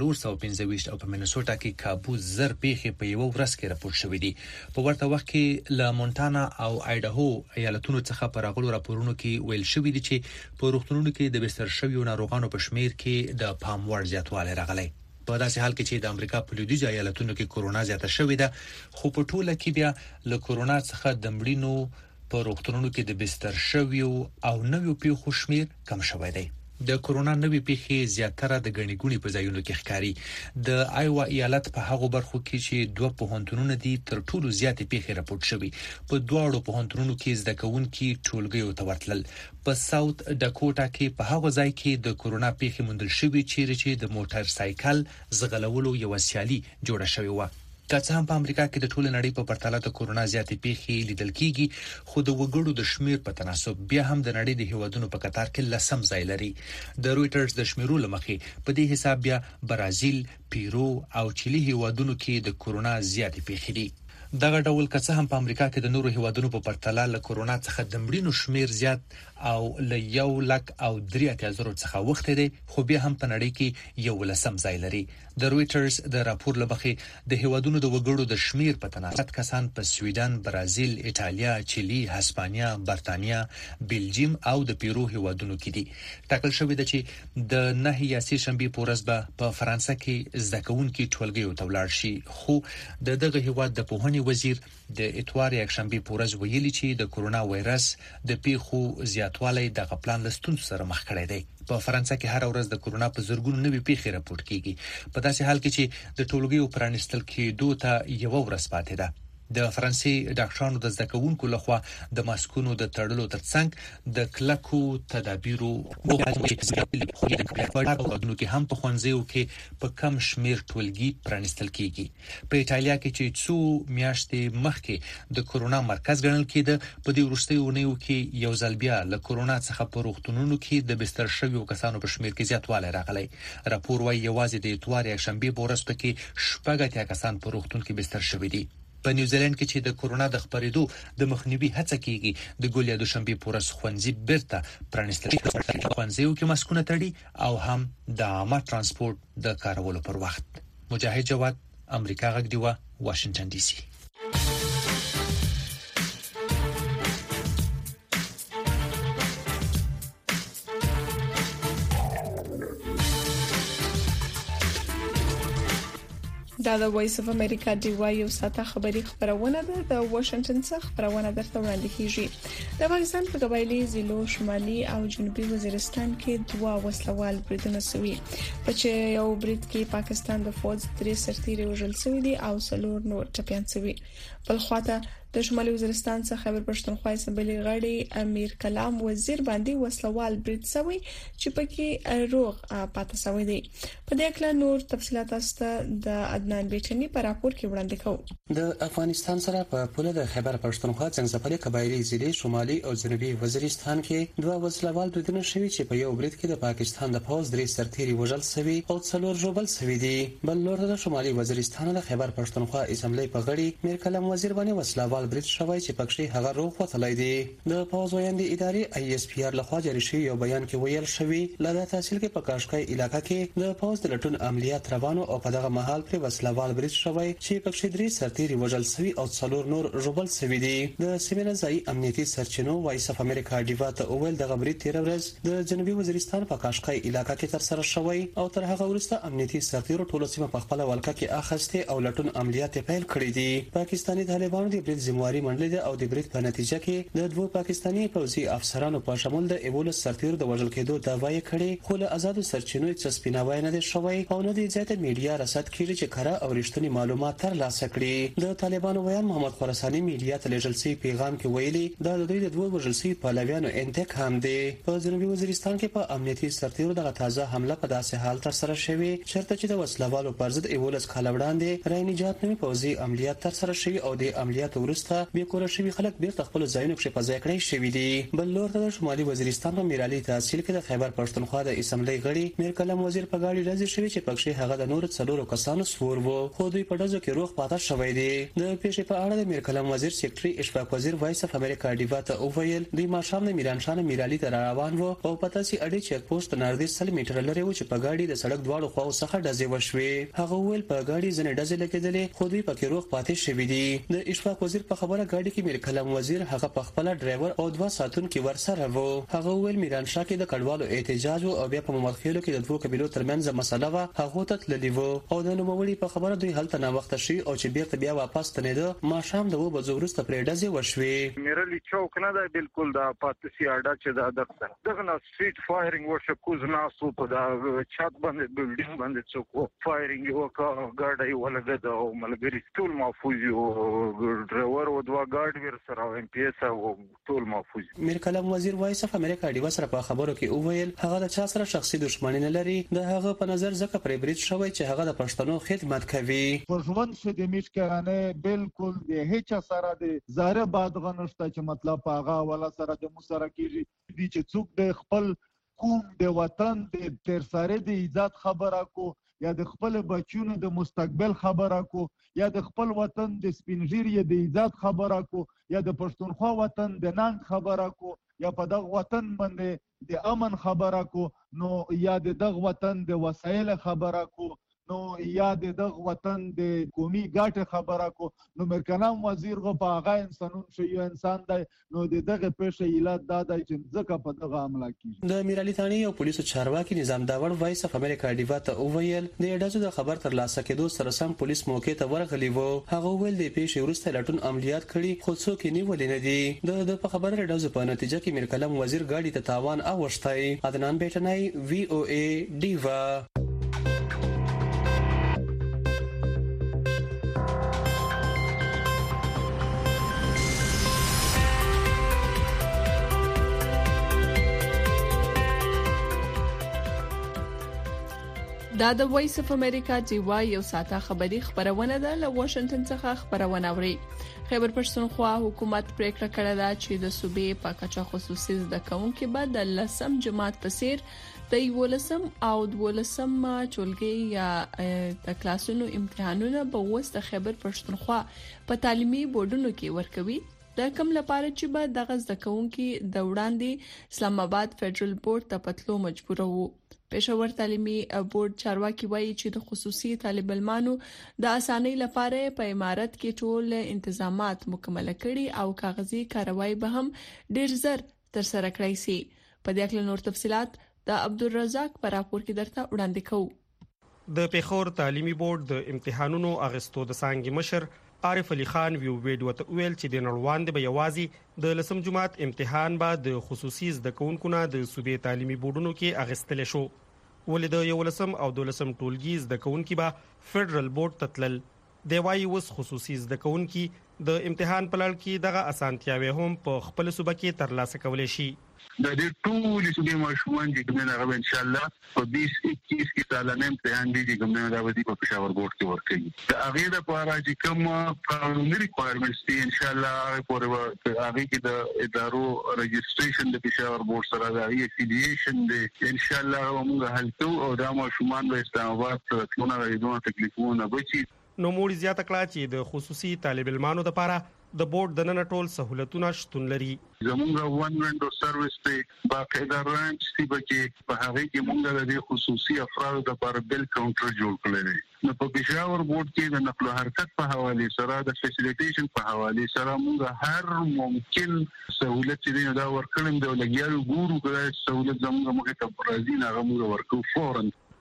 415 او په مینیسوټا کې کابو زر پیښې په یو ورځ کې راپورټ شوې دي. په ورته وخت کې له مونټانا او ایډاهو ایالتونو څخه په راغلو راپورونو کې ویل شوې دي چې په روغتونونو کې د بستر شویو ناروغانو په شمیر کې د پام وړ زیاتوالی راغلی. په داسې حال کې چې د امریکا په لویدیځو ایالتونو کې کرونا زیاته شوې ده خو په ټوله کې بیا له کرونا څخه د مړینو په روغتونونو کې د بستر شویو او نویو پیښو شمیر کم شوی دی. د کرونا نوې پیښې زیاتره د غنی ګونی په ځایونو کې ښکاری. د آیوا ایالت په هغو برخو کې چې دوه پوهنتونونه دي تر ټولو زیاتې پیښې راپورټ شوې. په دواړو پوهنتونونو کې زده کوونکي ټولګیو ته ورتلل. په ساوث ډاکوټا کې په هغه ځای کې د کرونا پیښې موندل شوې چې د موټر سایکل زغلولو یو سیالي جوړه شوې و. که څه هم په امریکا کې د ټول نړۍ په پرتله د کرونا زیاتې پیښې لیدل کیږي خو د وګړو د شمیر په تناسب بیا هم د نړۍ د هیوادونو په قطار کې لسم ځای لري. د رويټرز د شمیرولو مخې په دې حساب بیا برازیل، پیرو او چيلي هیوادونو کې د کرونا زیاتې پیښې دي. دغه ډول که څه هم په امریکا کې د نورو هیوادونو په پرتله له کرونا څخه د مړینو شمیر زیات او له 1 لک او 3,000 څخه وخت دی خو بیا هم په نړۍ کې یو لسم ځای لري. د رويټرز د راپور لمخې د هیوادونو د وګړو د شمیر په تناسب کسان په سویډن، برازیل، ایتالیا، چيلي، هسپانیا، برتانیا، بلجیم او د پیرو هیوادونو کې دي. ټاکل شوی دی چې د 9 یا 10 شنبه په ورځ به په فرانسه کې زده کوونکي ټولګیو ته ولاړ شي. خو دغه هیواد د پوهنې وزیر د اتوار یک شنبه په ورځ ویلي چې د کرونا وایرس د پیښو زیاتوالی د غپلان لستون سره مخ کړی دی. په فرانسه کې هر ورځ د کرونا په زرګونو نوي پیښې راپورټ کیږي. په داسې حال کې چې د ټولګیو پرانیستل کېدو ته یو ورځ پاتې ده. د فرانسې ډاکټرانو د زده کوونکو لخوا د ماسکونو د تړلو ترڅنګ د کلکو تدابیرو په ودونو کې هم په خوانځیو کې په کم شمیر ټولګي پرانیستل کیږي. په ایتالیا کې چې څو میاشتې مخکې د کرونا مرکز ګڼل کېده په دې وروستیو اونیو کې یو ځل بیا له کرونا څخه په روغتونونو کې د بستر شویو کسانو په شمیر کې زیاتوالی راغلی. راپور وايي یوازې د اتوار یک شنبه په ورځ کې 18 کسان په روغتون کې بستر شوي دي. په نیوزیلند کې چې د کورونا د خپرېدو د مخنیوي هڅه کیږي د ګولیا دوشنبه پورس خوندزي بیرته پرانستل خوندزیو کې مسکونه تړي او هم د عامه ترانسپورت د کارولو پر وخت. مجاهد جواد، امریکا غږ دی، واشنگټن ډي سي. دا د وایس اف امریکا دی وای یو ساته خبری خبرونه ده د واشنگټن څخه خبرونه درته وړاندې کیږي. د افغانستان په قبایلی ضلعو شمالي او جنوبي وزیرستان کې دوه وسلوال بریدونه شوي په چې یو برید کې پاکستان د فوج 3 سرتیري وژل شوي دي او 4 نور ټپيان شوي. بل خواته د شمالي وزیرستان څخه خیبر پښتونخوا اسمبلی غړي امیر کلام وزیر باندې وسلوال برید شوی چې پکې روغ پاتې شوی دی. په دې اړه نور تفصيلات است د عدنان بیچنی په راپور کې وړاندې کوي. د افغانستان سره په پوله د خیبر پښتونخوا څنګه قبایلی ضلع شمالي او جنوبي وزیرستان کې دوه وسلوال بریدونه شوي چې په یو برید کې د پاکستان د فوج 3 سرتیري وژل شوي او 4 ژوبل شوي دي. بل لور د شمالي وزیرستان د خیبر پښتونخوا اسمبلی په غړي امیر کلام وزیر باندې وسلوال برید شوی چې پکښې هغه روغ وتلای دي. د فوج ویاندې ادارې ISPR لخوا جاری شوی یو بیان کې ویل شوی لدا تحصیل کې په کاشکای علاقې کې د فوج د لټون عملیات روانو او په دغه مهال پر وسلوال برید شوی چې پکښې 3 سرتیري وژل شوي او 4 نور ژوبل شوي دي. د سیمه ځای امنیتي سرچینو وایس اف امریکا ډیوا ته اول دغه برید 13 ورځ د جنوبي وزیرستان په کاشکای علاقې کې تر سره شوی او تر هغه وروسته امنیتي سرتیرو ټول سیمه په خپل ولکه کې اخسته او لټون عملیات پیل کړی دي. پاکستاني طالبانو د برید ذمہواری منلې او د برید په نتیجه کې د دوه پاکستاني پوځي افسرانو په شمول د ایبول سرتیرو د وژل کېدو دعوی کړي خو له آزادو سرچینو څخه سپیناوی نه دي شوی او نه دي ځکه میډیا رسد کړي چې کړه او رښتونی معلومات ترلاسه کړي. د طالبانو ویان محمد خراساني میډیا ته لېږل پیغام کې ویلي دا د دوی د دوه وژل شوي پهلویانو انتقام دی. په جنوبي وزیرستان کې په امنیتي سرتیرو د تازه حمله په داسې حال تر سره شوی چرته چې د وسلوالو پر ضد ایبول کال وړاندې رای نجات نومي پوځي عملیات تر سره شوی او د عملیات وروسته به کور شوی خلک بیرته خپل ځایونو کې په ځای کړی شوی دي. بل لور د شمالي وزیرستان په میرالي تحصیل کې د خیبر پښتونخوا د اسمبلی غړي میر کلام وزیر په غاړي راځي شوی چې پکښې هغه د نور 4 کسانو سور وو خو دوی په دغه کې روغ پاتې شوی دي. د پیښې په اړه د میر کلام وزیر سیکریټري اشفاق وزیر وایس اف امریکا ډیوا ته وویل دوی ماشام د میران شاه میرالي ته روان وو او پته سي اړې چیک پوسټ ناردي 100 میټر لري و چې په غاړي د سړک دواړو خواو څخه ډزې وشوي. هغه ویل په غاړي ځنې ډزې لګیدلې خو دوی پکې روغ پاتې شوی دي. د اشفاق وزیر په خبره غاړي کې میر کلام وزیر هغه په خپل ډرایور او 2 ساتونکو ورسره وو. هغه ویل میران شاه کې د کډوالو احتجاج او بیا په ممرخیلو کې د دوه قبیلو ترمنځ مسله وه هغه ته تللی وو او د نوموړي په خبره دوی هلته نه وخت شي او چې بیرته بیا واپس تنیده ماشام د و بزو ورسته پرې ډزې وشوي. میرالي چوک نه ده بالکل د پاتسي اډا چې د دغه سټریټ فایرینګ ورشه کوز ناسو په د چات باندې بلډینګ باندې څوک فایرینګ وکړ ګاډي ولګد او ملګری ټول محفوظ یو ډرایور او 2 ګاډ ور سره او ام پی اس او ټول محفوظ. میر کلام وزیر وایس اف امریکا ډیوا سره په خبرو کې وویل هغه د چا سره شخصي دښمنی نه لري د هغه په نظر ځکه پرې برید شوی چې هغه د پښتنو خدمت کوي. پرژوند شه د میشکرانه بالکل د هیڅ سره د زاره باد غنښت چې مطلب هغه ولا سره د مسرکیږي دي چې څوک د خپل قوم د وطن د تر سره د عزت خبره کو یا د خپل بچونو د مستقبل خبره کو یا د خپل وطن د سپینږیری د عزت خبره کو یا د پښتونخوا وطن د ننګ خبره کو یا په دغه وطن باندې د امن خبره کو نو یا د دغه وطن د وسایل خبره کو نو یا د دغه وطن د قومي ګټه خبره کو نو میر کلام وزیر غو په هغه انسانون شو یو انسان دی نو دغه پېښه علت دا دی چې ځکه په دغه عمله کیږي. د میرالي ثاني او پولیسو چارواکي نظام داور وایس اف امریکا ډیوا ته وویل د اډازو د خبر تر لاسه کېدو سره سم پولیس موقع ته ورغلی وو. هغه ویل د پیښې وروسته لټون عملیات کړي خو څوک یې نیولې نه دي. د په خبره اډازو په نتیجه کې میر کلام وزیر ګاډي ته تاوان اوښتای. عدنان بیٹنای VOA ډیوا. دا د وایس اف امریکا دی وای یو ساته خبری خبرونه ده له واشنگټن څخه خبرونه اوري. خیبر پښتونخوا حکومت پریکړه کړې ده چې د صوبې په کچا خصوصي زده کوونکو به د لسم جماعت په سیر د 11 او 12 چولګي یا د کلاسونو امتحانونه به وسته خیبر پښتونخوا په تعلیمي بورډونو کې ورکوي. د کوم لپاره چې به د غزه کوونکو د وړاندې اسلام آباد فدرال بورډ ته پتلو مجبور وو. پېښور تعلیمي بورډ چارواکي وایي چې د خصوصي طالب علمانو د اسانۍ لپاره په امارت کې ټول انتظامات مکمل کړي او کاغذي کاروایی به هم ډیر زر تر سره کړی شي. په دې اړه نور تفصيلات د عبدالرزاق پر راپور کې درته وړاندې کوو. د پېښور تعلیمي بورډ د امتحانونو اغستو د څنګه مشر عارف علي خان ویډیو ته ویل چې د نړوان د بیوازي د لسم جماعت امتحان به د خصوصي زده کوونکو نه د صوبې تعلیمي بورډونو کې اغستل شو. ولې د 11 او 12 ټولګي زده کوونکو به فدرال بورډ تتلل. د وایي وس خصوصي زده کوونکو د امتحان په لړ کې دغه اسانتیاوي هم په خپل صوبه کې ترلاسه کولای شي. د دې ټول صوبې ماشومان چې کومه هغه ان شاء الله په 2021 کې سالانه امتحان دي چې کومه دا ودی په پېښور بورډ کې ورکړي. د هغه لپاره چې کوم قانوني ریکوایرمنټس دي ان شاء الله هغه پورې هغه کې د ادارو رجسټریشن د پېښور بورډ سره د افیلیشن دي ان شاء الله موږ حل کوو او دا ماشومان به اسلام آباد ته څونه غوډه تکلیفونه بچي. نو موږ زیاته کړه چې د خصوصي طالب علمانو لپاره د بورډ د نن ټول سہولتونه شتون لري. زمونږ ون وینډو سرویس ته باقاعده رانچ سی بچي په هغه کې موږ د خصوصي افرادو لپاره بل کاونټر جوړ کړی دی. نو په پېښور بورډ کې د نقل او حرکت په حواله سره د فیسیلیټیشن په حواله سره موږ هر ممکن سہولت چې دا ورکړم د لګیارو ګورو کړه سہولت زموږ مخه ته راځي نه موږ ورکو فورا.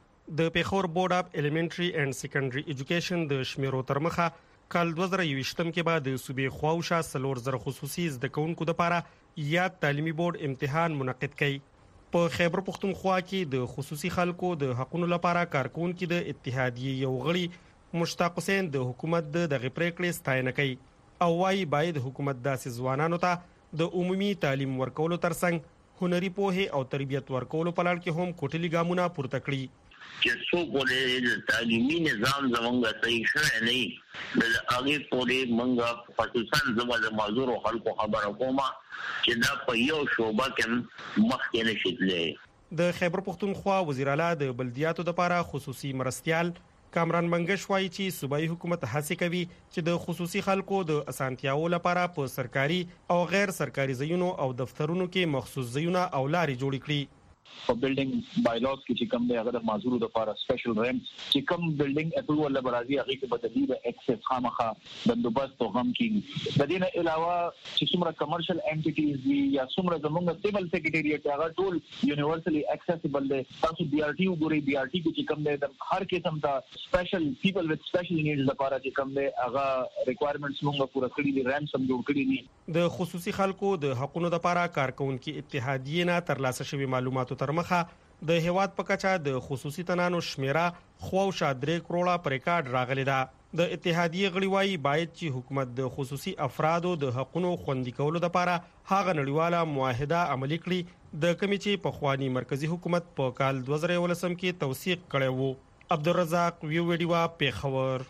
د پېښور بورډ اف الیمنټری اینڈ سیکنډري ایجوکیشن د شمیرو ترمخه کال 2023 کې بعد صوبې خواوشا سلور زر خصوصي زده کوونکو لپاره یاد تعلیمي بورډ امتحان منعقد کړي. په خیبر پښتونخوا کې د خصوصي خلکو د حقوقو لپاره کارکونکو د اتحادیې یو غړي مشتاق حسین د حکومت د پریکړې ستاینه کوي او وايي باید حکومت داسې ځوانانو ته د عمومي تعلیم ورکولو ترڅنګ هنري پوهه او تربیت ورکولو په لړ کې هم کوټلي ګامونه پورته کړي. چې څوک ولې تعلیمي نظام زمونږ صحیح شوی نه د هغه پورې منګه پاکستان زموږ د معذور خلکو خبره کومه چې دا په یو شوبه کې مخکې نشي. د خیبر پښتونخوا وزیر اعلی د بلدیاتو لپاره خصوصي مرستيال کامران منګش وایي چې صوبایي حکومت هڅه کوي چې د خصوصي خلکو د اسانتیاو لپاره په سرکاري او غیر سرکاري ځایونو او دفترونو کې مخصوص ځایونه او لارې جوړ کړي. په بلډینګ بایلاوز کې چې کوم دی هغه د معذورو لپاره سپیشل ریم چې کوم بلډینګ اپروول لپاره هغه کې بدلی د اکسس خامخا بندوبست او هم کې د دې نه علاوه چې څومره کمرشل انټیټیز دي یا څومره زموږ سیول سیکریټریټ هغه ټول یونیورسلی اکسیسیبل دي. تاسو بي ار ټي وګورئ بي ار ټي کې چې کوم دی د هر قسم ته سپیشل پیپل وذ سپیشل نیډز لپاره چې کوم دی هغه ریکوایرمنټس موږ پوره کړی دي ریم سم جوړ کړی دي. د خصوصي خلکو د حقوقو لپاره کارکونکو اتحادیې نه ترلاسه شوی معلوماتو ترمخه د هیواد په کچا د خصوصي تنانو شمیره خواوشا 3 کروڑه پر ریکارډ راغلی ده. د اتحادیې غړي وایي باید چې حکومت د خصوصي افرادو د حقوقو خوندي کولو لپاره هغه نړیواله معاهده عملي کړي د کمی چې په خواني مرکزی حکومت په کال 2019 کې توثیق کړی وو. عبدالرزاق ویډیو پېښور.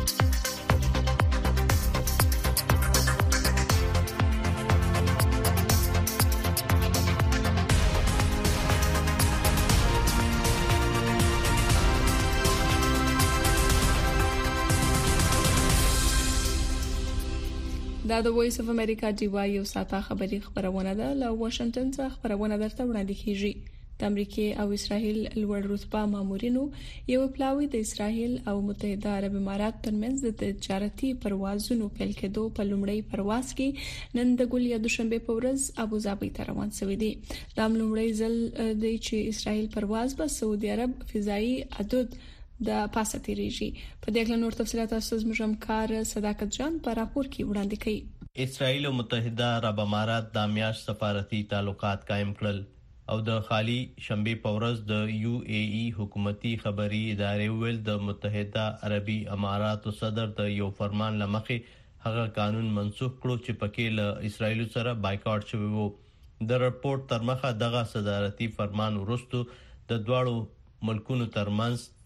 دا د وایس اف امریکا دی وای یو ساته خبری خبرونه ده له واشنگټن څخه خبرونه درته وړاندې کیږي. د امریکا او اسرائیل لوړ رتبه مامورینو یو پلاوی د اسرائیل او متحده عرب امارات ترمنځ د تجارتي پروازونو پیل کېدو په لومړی پرواز کې نن د ګل یا دوشنبه په ورځ ابوظبي ته روان شوی دی. دا لومړی ځل دی چې اسرائیل پرواز به سعودي عرب فضائي حدود د پاسه تیریږي. په دې اړه نور تفصيلات تاسو زموږ همکار صداقت جان په راپور کې وړاندې کړي. اسرائیل او متحده عرب امارات د میاش سفارتي تعلقات قائم کړل او د خالي شنبه په ورځ د یو ای ای حکومتي خبري ادارې ویل د متحده عربي اماراتو صدر د یو فرمان لمخې هغه قانون منسوخ کړو چې پکې له اسرائیل سره بایکاټ شوی وو. د رپورت ترمخه دغه صدارتي فرمان ورستو د دواړو ملکونو ترمنځ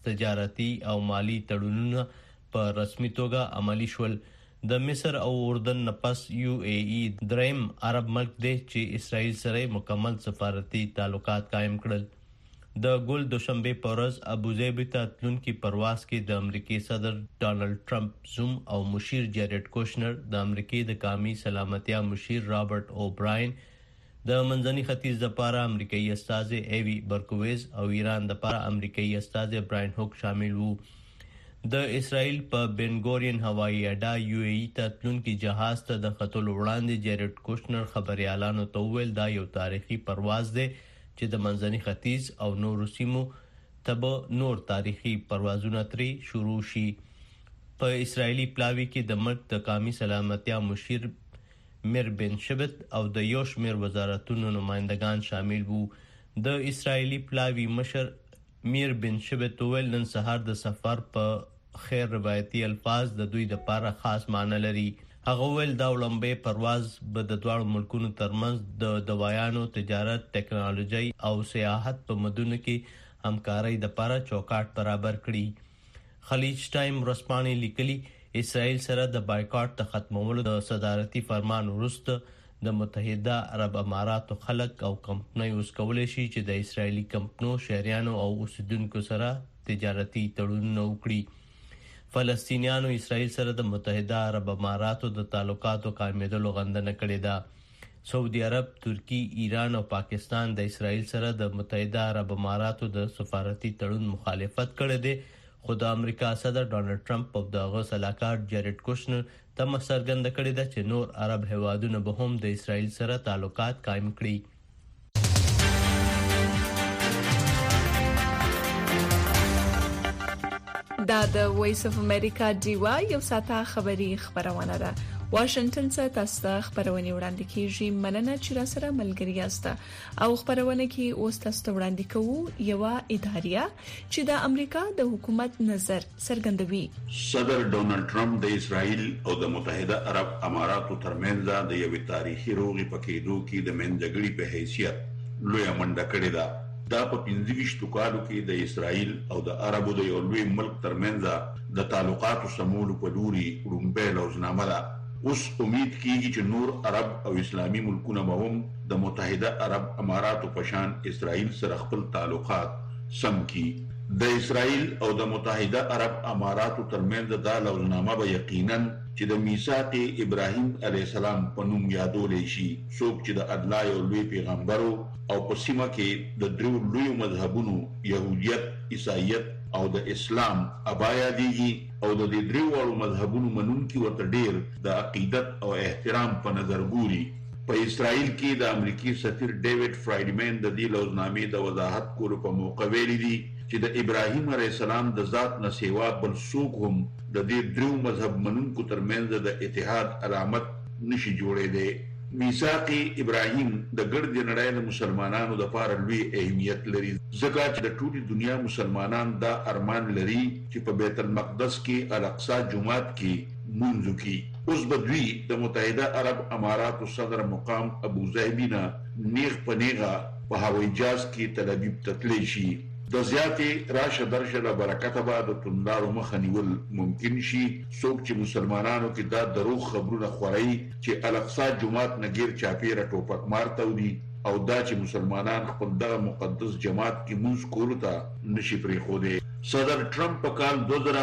تجارتي او مالی تړونونه په رسمي توګه عملی شول. د مصر او اردن نه پس UAE دریم عرب ملک دی چې اسرائیل سره مکمل سفارتي تعلقات قائم کړل. د ګل دوشنبه په ورځ ابوظبي ته تلونکي پرواز کې د امریکای صدر ډانلډ ټرمپ زوم او مشیر جیرډ کوشنر، د امریکای د قومي سلامتیا مشیر رابرټ اوبراین، د منځني ختیځ لپاره امریکایي استاذ ایوی برکویز او ایران لپاره امریکایي استاذ براین هوک شامل وو. د اسرائیل په بنګورین هوایي اډه UAE ته تلونکي جهاز ته د ختلو وړاندې جیرډ کوشنر خبريالانو ته وویل دا یو تاریخي پرواز دی چې د منځني ختیځ او نورو سیمو ته نور تاریخي پروازونه ترې شروع شي. په اسرائیلي پلاوي کې د ملک د قومي سلامتیا مشیر میر بن شبت او د یو شمېر وزارتونو نمائندگان شامل وو. د اسرائیلي پلاوي مشر میر بن شبت ویل نن سهار د سفر په خیر روایتي الفاظ د دوی د لپاره خاص معنی لري. هغه ویل دا وړاندې پرواز به د دواړو ملکونو ترمنځ د دوايانو تجارت، ټیکنالوژي او سیاحت په مدونو کې همکارۍ د لپاره چوکاټ برابر کړي. خلیج ټایم ورځپاڼې لیکلي اسرائیل سره د بایکاټ د ختمولو د صدارتي فرمان وروسته د متحده عرب اماراتو خلک او کمپنۍ اوس کولی شي چې د اسرائیلي کمپنو، شهریانو او اوسیدونکو سره تجارتي تړونونه وکړي. فلسطینیانو اسرائیل سره د متحده عرب اماراتو د تعلقاتو قائمېدلو غندنه کړې ده. سعودي عرب، ترکی، ایران او پاکستان د اسرائیل سره د متحده عرب اماراتو د سفارتي تړون مخالفت کړی دی، خو د امریکا صدر ډانلډ ټرمپ او د هغه سلاکار جیرډ کوشنر تمه څرګنده کړې ده چې نور عرب هیوادونه به هم د اسرائیل سره تعلقات قائم کړي. دا د وایس اف امریکا ډیوا یو ساته خبری خبرونه ده. واشنگټن څخه تاسو ته خبرونه وړاندې کیږي. مننه چې را سره ملګری یاست. او خبرونه کې اوس تاسو ته وړاندې کوو یو اداریه چې د امریکا د حکومت نظر څرګندوي. صدر ډونالد ټرمپ د اسرائیل او د متحده عرب اماراتو ترمنځ د یو تاریخي روغې پکېدو کې د منځګړي په حیثیت لوی منډه کړې ده. دا په 25 کالو کې د اسرائیل او د عربو د یو لوی ملک ترمنځ د تعلقاتو سمولو په لوري رومبه لوزنامه ده. اوس امید کیږي چې نور عرب او اسلامي ملکونه به هم د متحده عرب اماراتو په شان اسرائیل سره خپل تعلقات سم کړي. د اسرائیل او د متحده عرب اماراتو ترمنځ دا لوزنامه به یقینا چې د میثاق ابراهیم علیه السلام په نوم یادولې شي، څوک چې د الله یو لوی پیغمبر او په سیمه کې د درو لوی مذهبونو يهودیت، عیسایت او د اسلام ابایا دیږي او د دې درو مذهبونو منونکي ورته ډیر د عقیدت او احترام په نظر ګوري. په اسرائیل کې د امریکای سفیر ډیوډ فرایډمن د دې لوزنامې د وضاحت کولو په موقع ویلي دي چې د ابراهیم علیه السلام د ذات نه سیوا بل څوک هم د دې درو مذهب منونکو ترمنځ د اتحاد علامت نشي جوړېدی. میثاق ابراهیم د ګرد نړۍ د مسلمانانو لپاره لوی اهمیت لري، ځکه چې د ټولي دنیا مسلمانان دا ارمان لري چې په بیت المقدس کې الاقصی جومات کې مونږ وکړي. اوس به دوی د متحده عرب اماراتو صدر مقام ابوظبي نه نیغ په نیغه په هوایي جهاز کې تل ابیب ته تللی شي. د زیاتې راشه درشه له برکته به د توندارو مخه نیول ممکن شي. څوک چې مسلمانانو کې دا دروغ خبرونه خوري چې الاقصی جومات نه غیر چاپیره ټوپک مار تودي او دا چې مسلمانان خپل دغه مقدس جماعت کې منځ کولو ته نشي پرېښودی. صدر ټرمپ په کال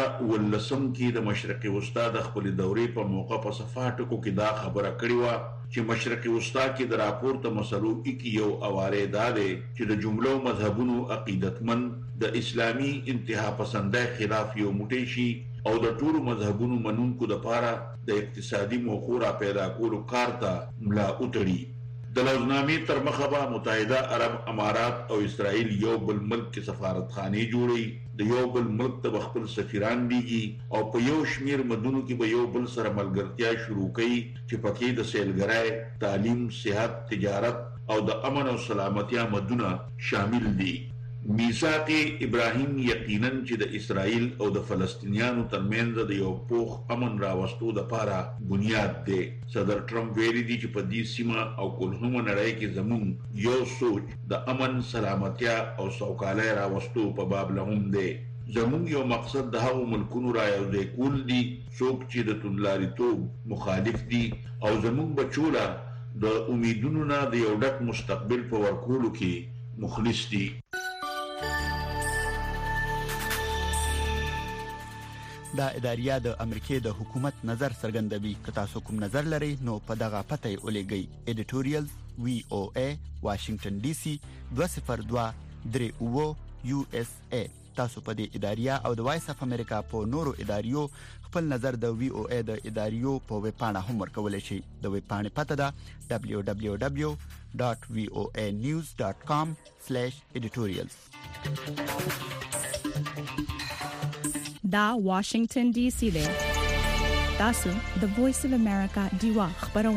2019 کې د مشرق وسطا د خپل دورې په موقع په صفحاتو کې دا خبره کړې و چې مشرق وسطا کې د راپورته مسلو کې یو اواره ده چې د جملو مذهبونو عقیدتمن د اسلامي انتها پسندۍ خلاف یو موټی شي او د ټولو مذهبونو منونکو لپاره د اقتصادي موخو را پیدا کولو کار ته ملا وتړي. د لوزنامې تر مخه به متحده عرب امارات او اسرائیل یو بل ملک کې سفارتخانې جوړي، د یو بل ملک ته خپل سفیران دیږي او په یو شمیر مدونو کې به یو بل سره ملګرتیا شروع کوي چې پکې د سیلګرۍ، تعلیم، صحت، تجارت او د امن او سلامتیا مدونه شامل دي. میثاق ابراهیم یقینا چې د اسرائیل او د فلسطینیانو ترمنځ د یو پوخ امن راوستو لپاره بنیاد دی. صدر ټرمپ ویلي دی چې په دې سیمه او کلهمه نړۍ کې زموږ یو سوچ د امن، سلامتیا او سوکالۍ راوستو په باب لهم دی. زموږ یو مقصد د هغو ملکونو رايوځای کول دي څوک چې د توندلاریتوب مخالف دي او زموږ بچولا د امیدونو نه د یو ډک مستقبل په ورکولو کې مخلص دي. دا اداریه د امریکای د حکومت نظر څرګندوي. که تاسو کوم نظر لرئ نو په دغه پته ولېږئ. editorials VOA Washington DC 20238 USA. تاسو په دې اداریه او د وایس اف امریکا په نورو اداریو خپل نظر د VOA د اداریو په ویب پاڼه هم ورکولای شئ. د ویب پاڼې پته ده www.voanews.com/editorials. دا واشنگټن DC دی. تاسو د وایس اف امریکا دیوا خبرونه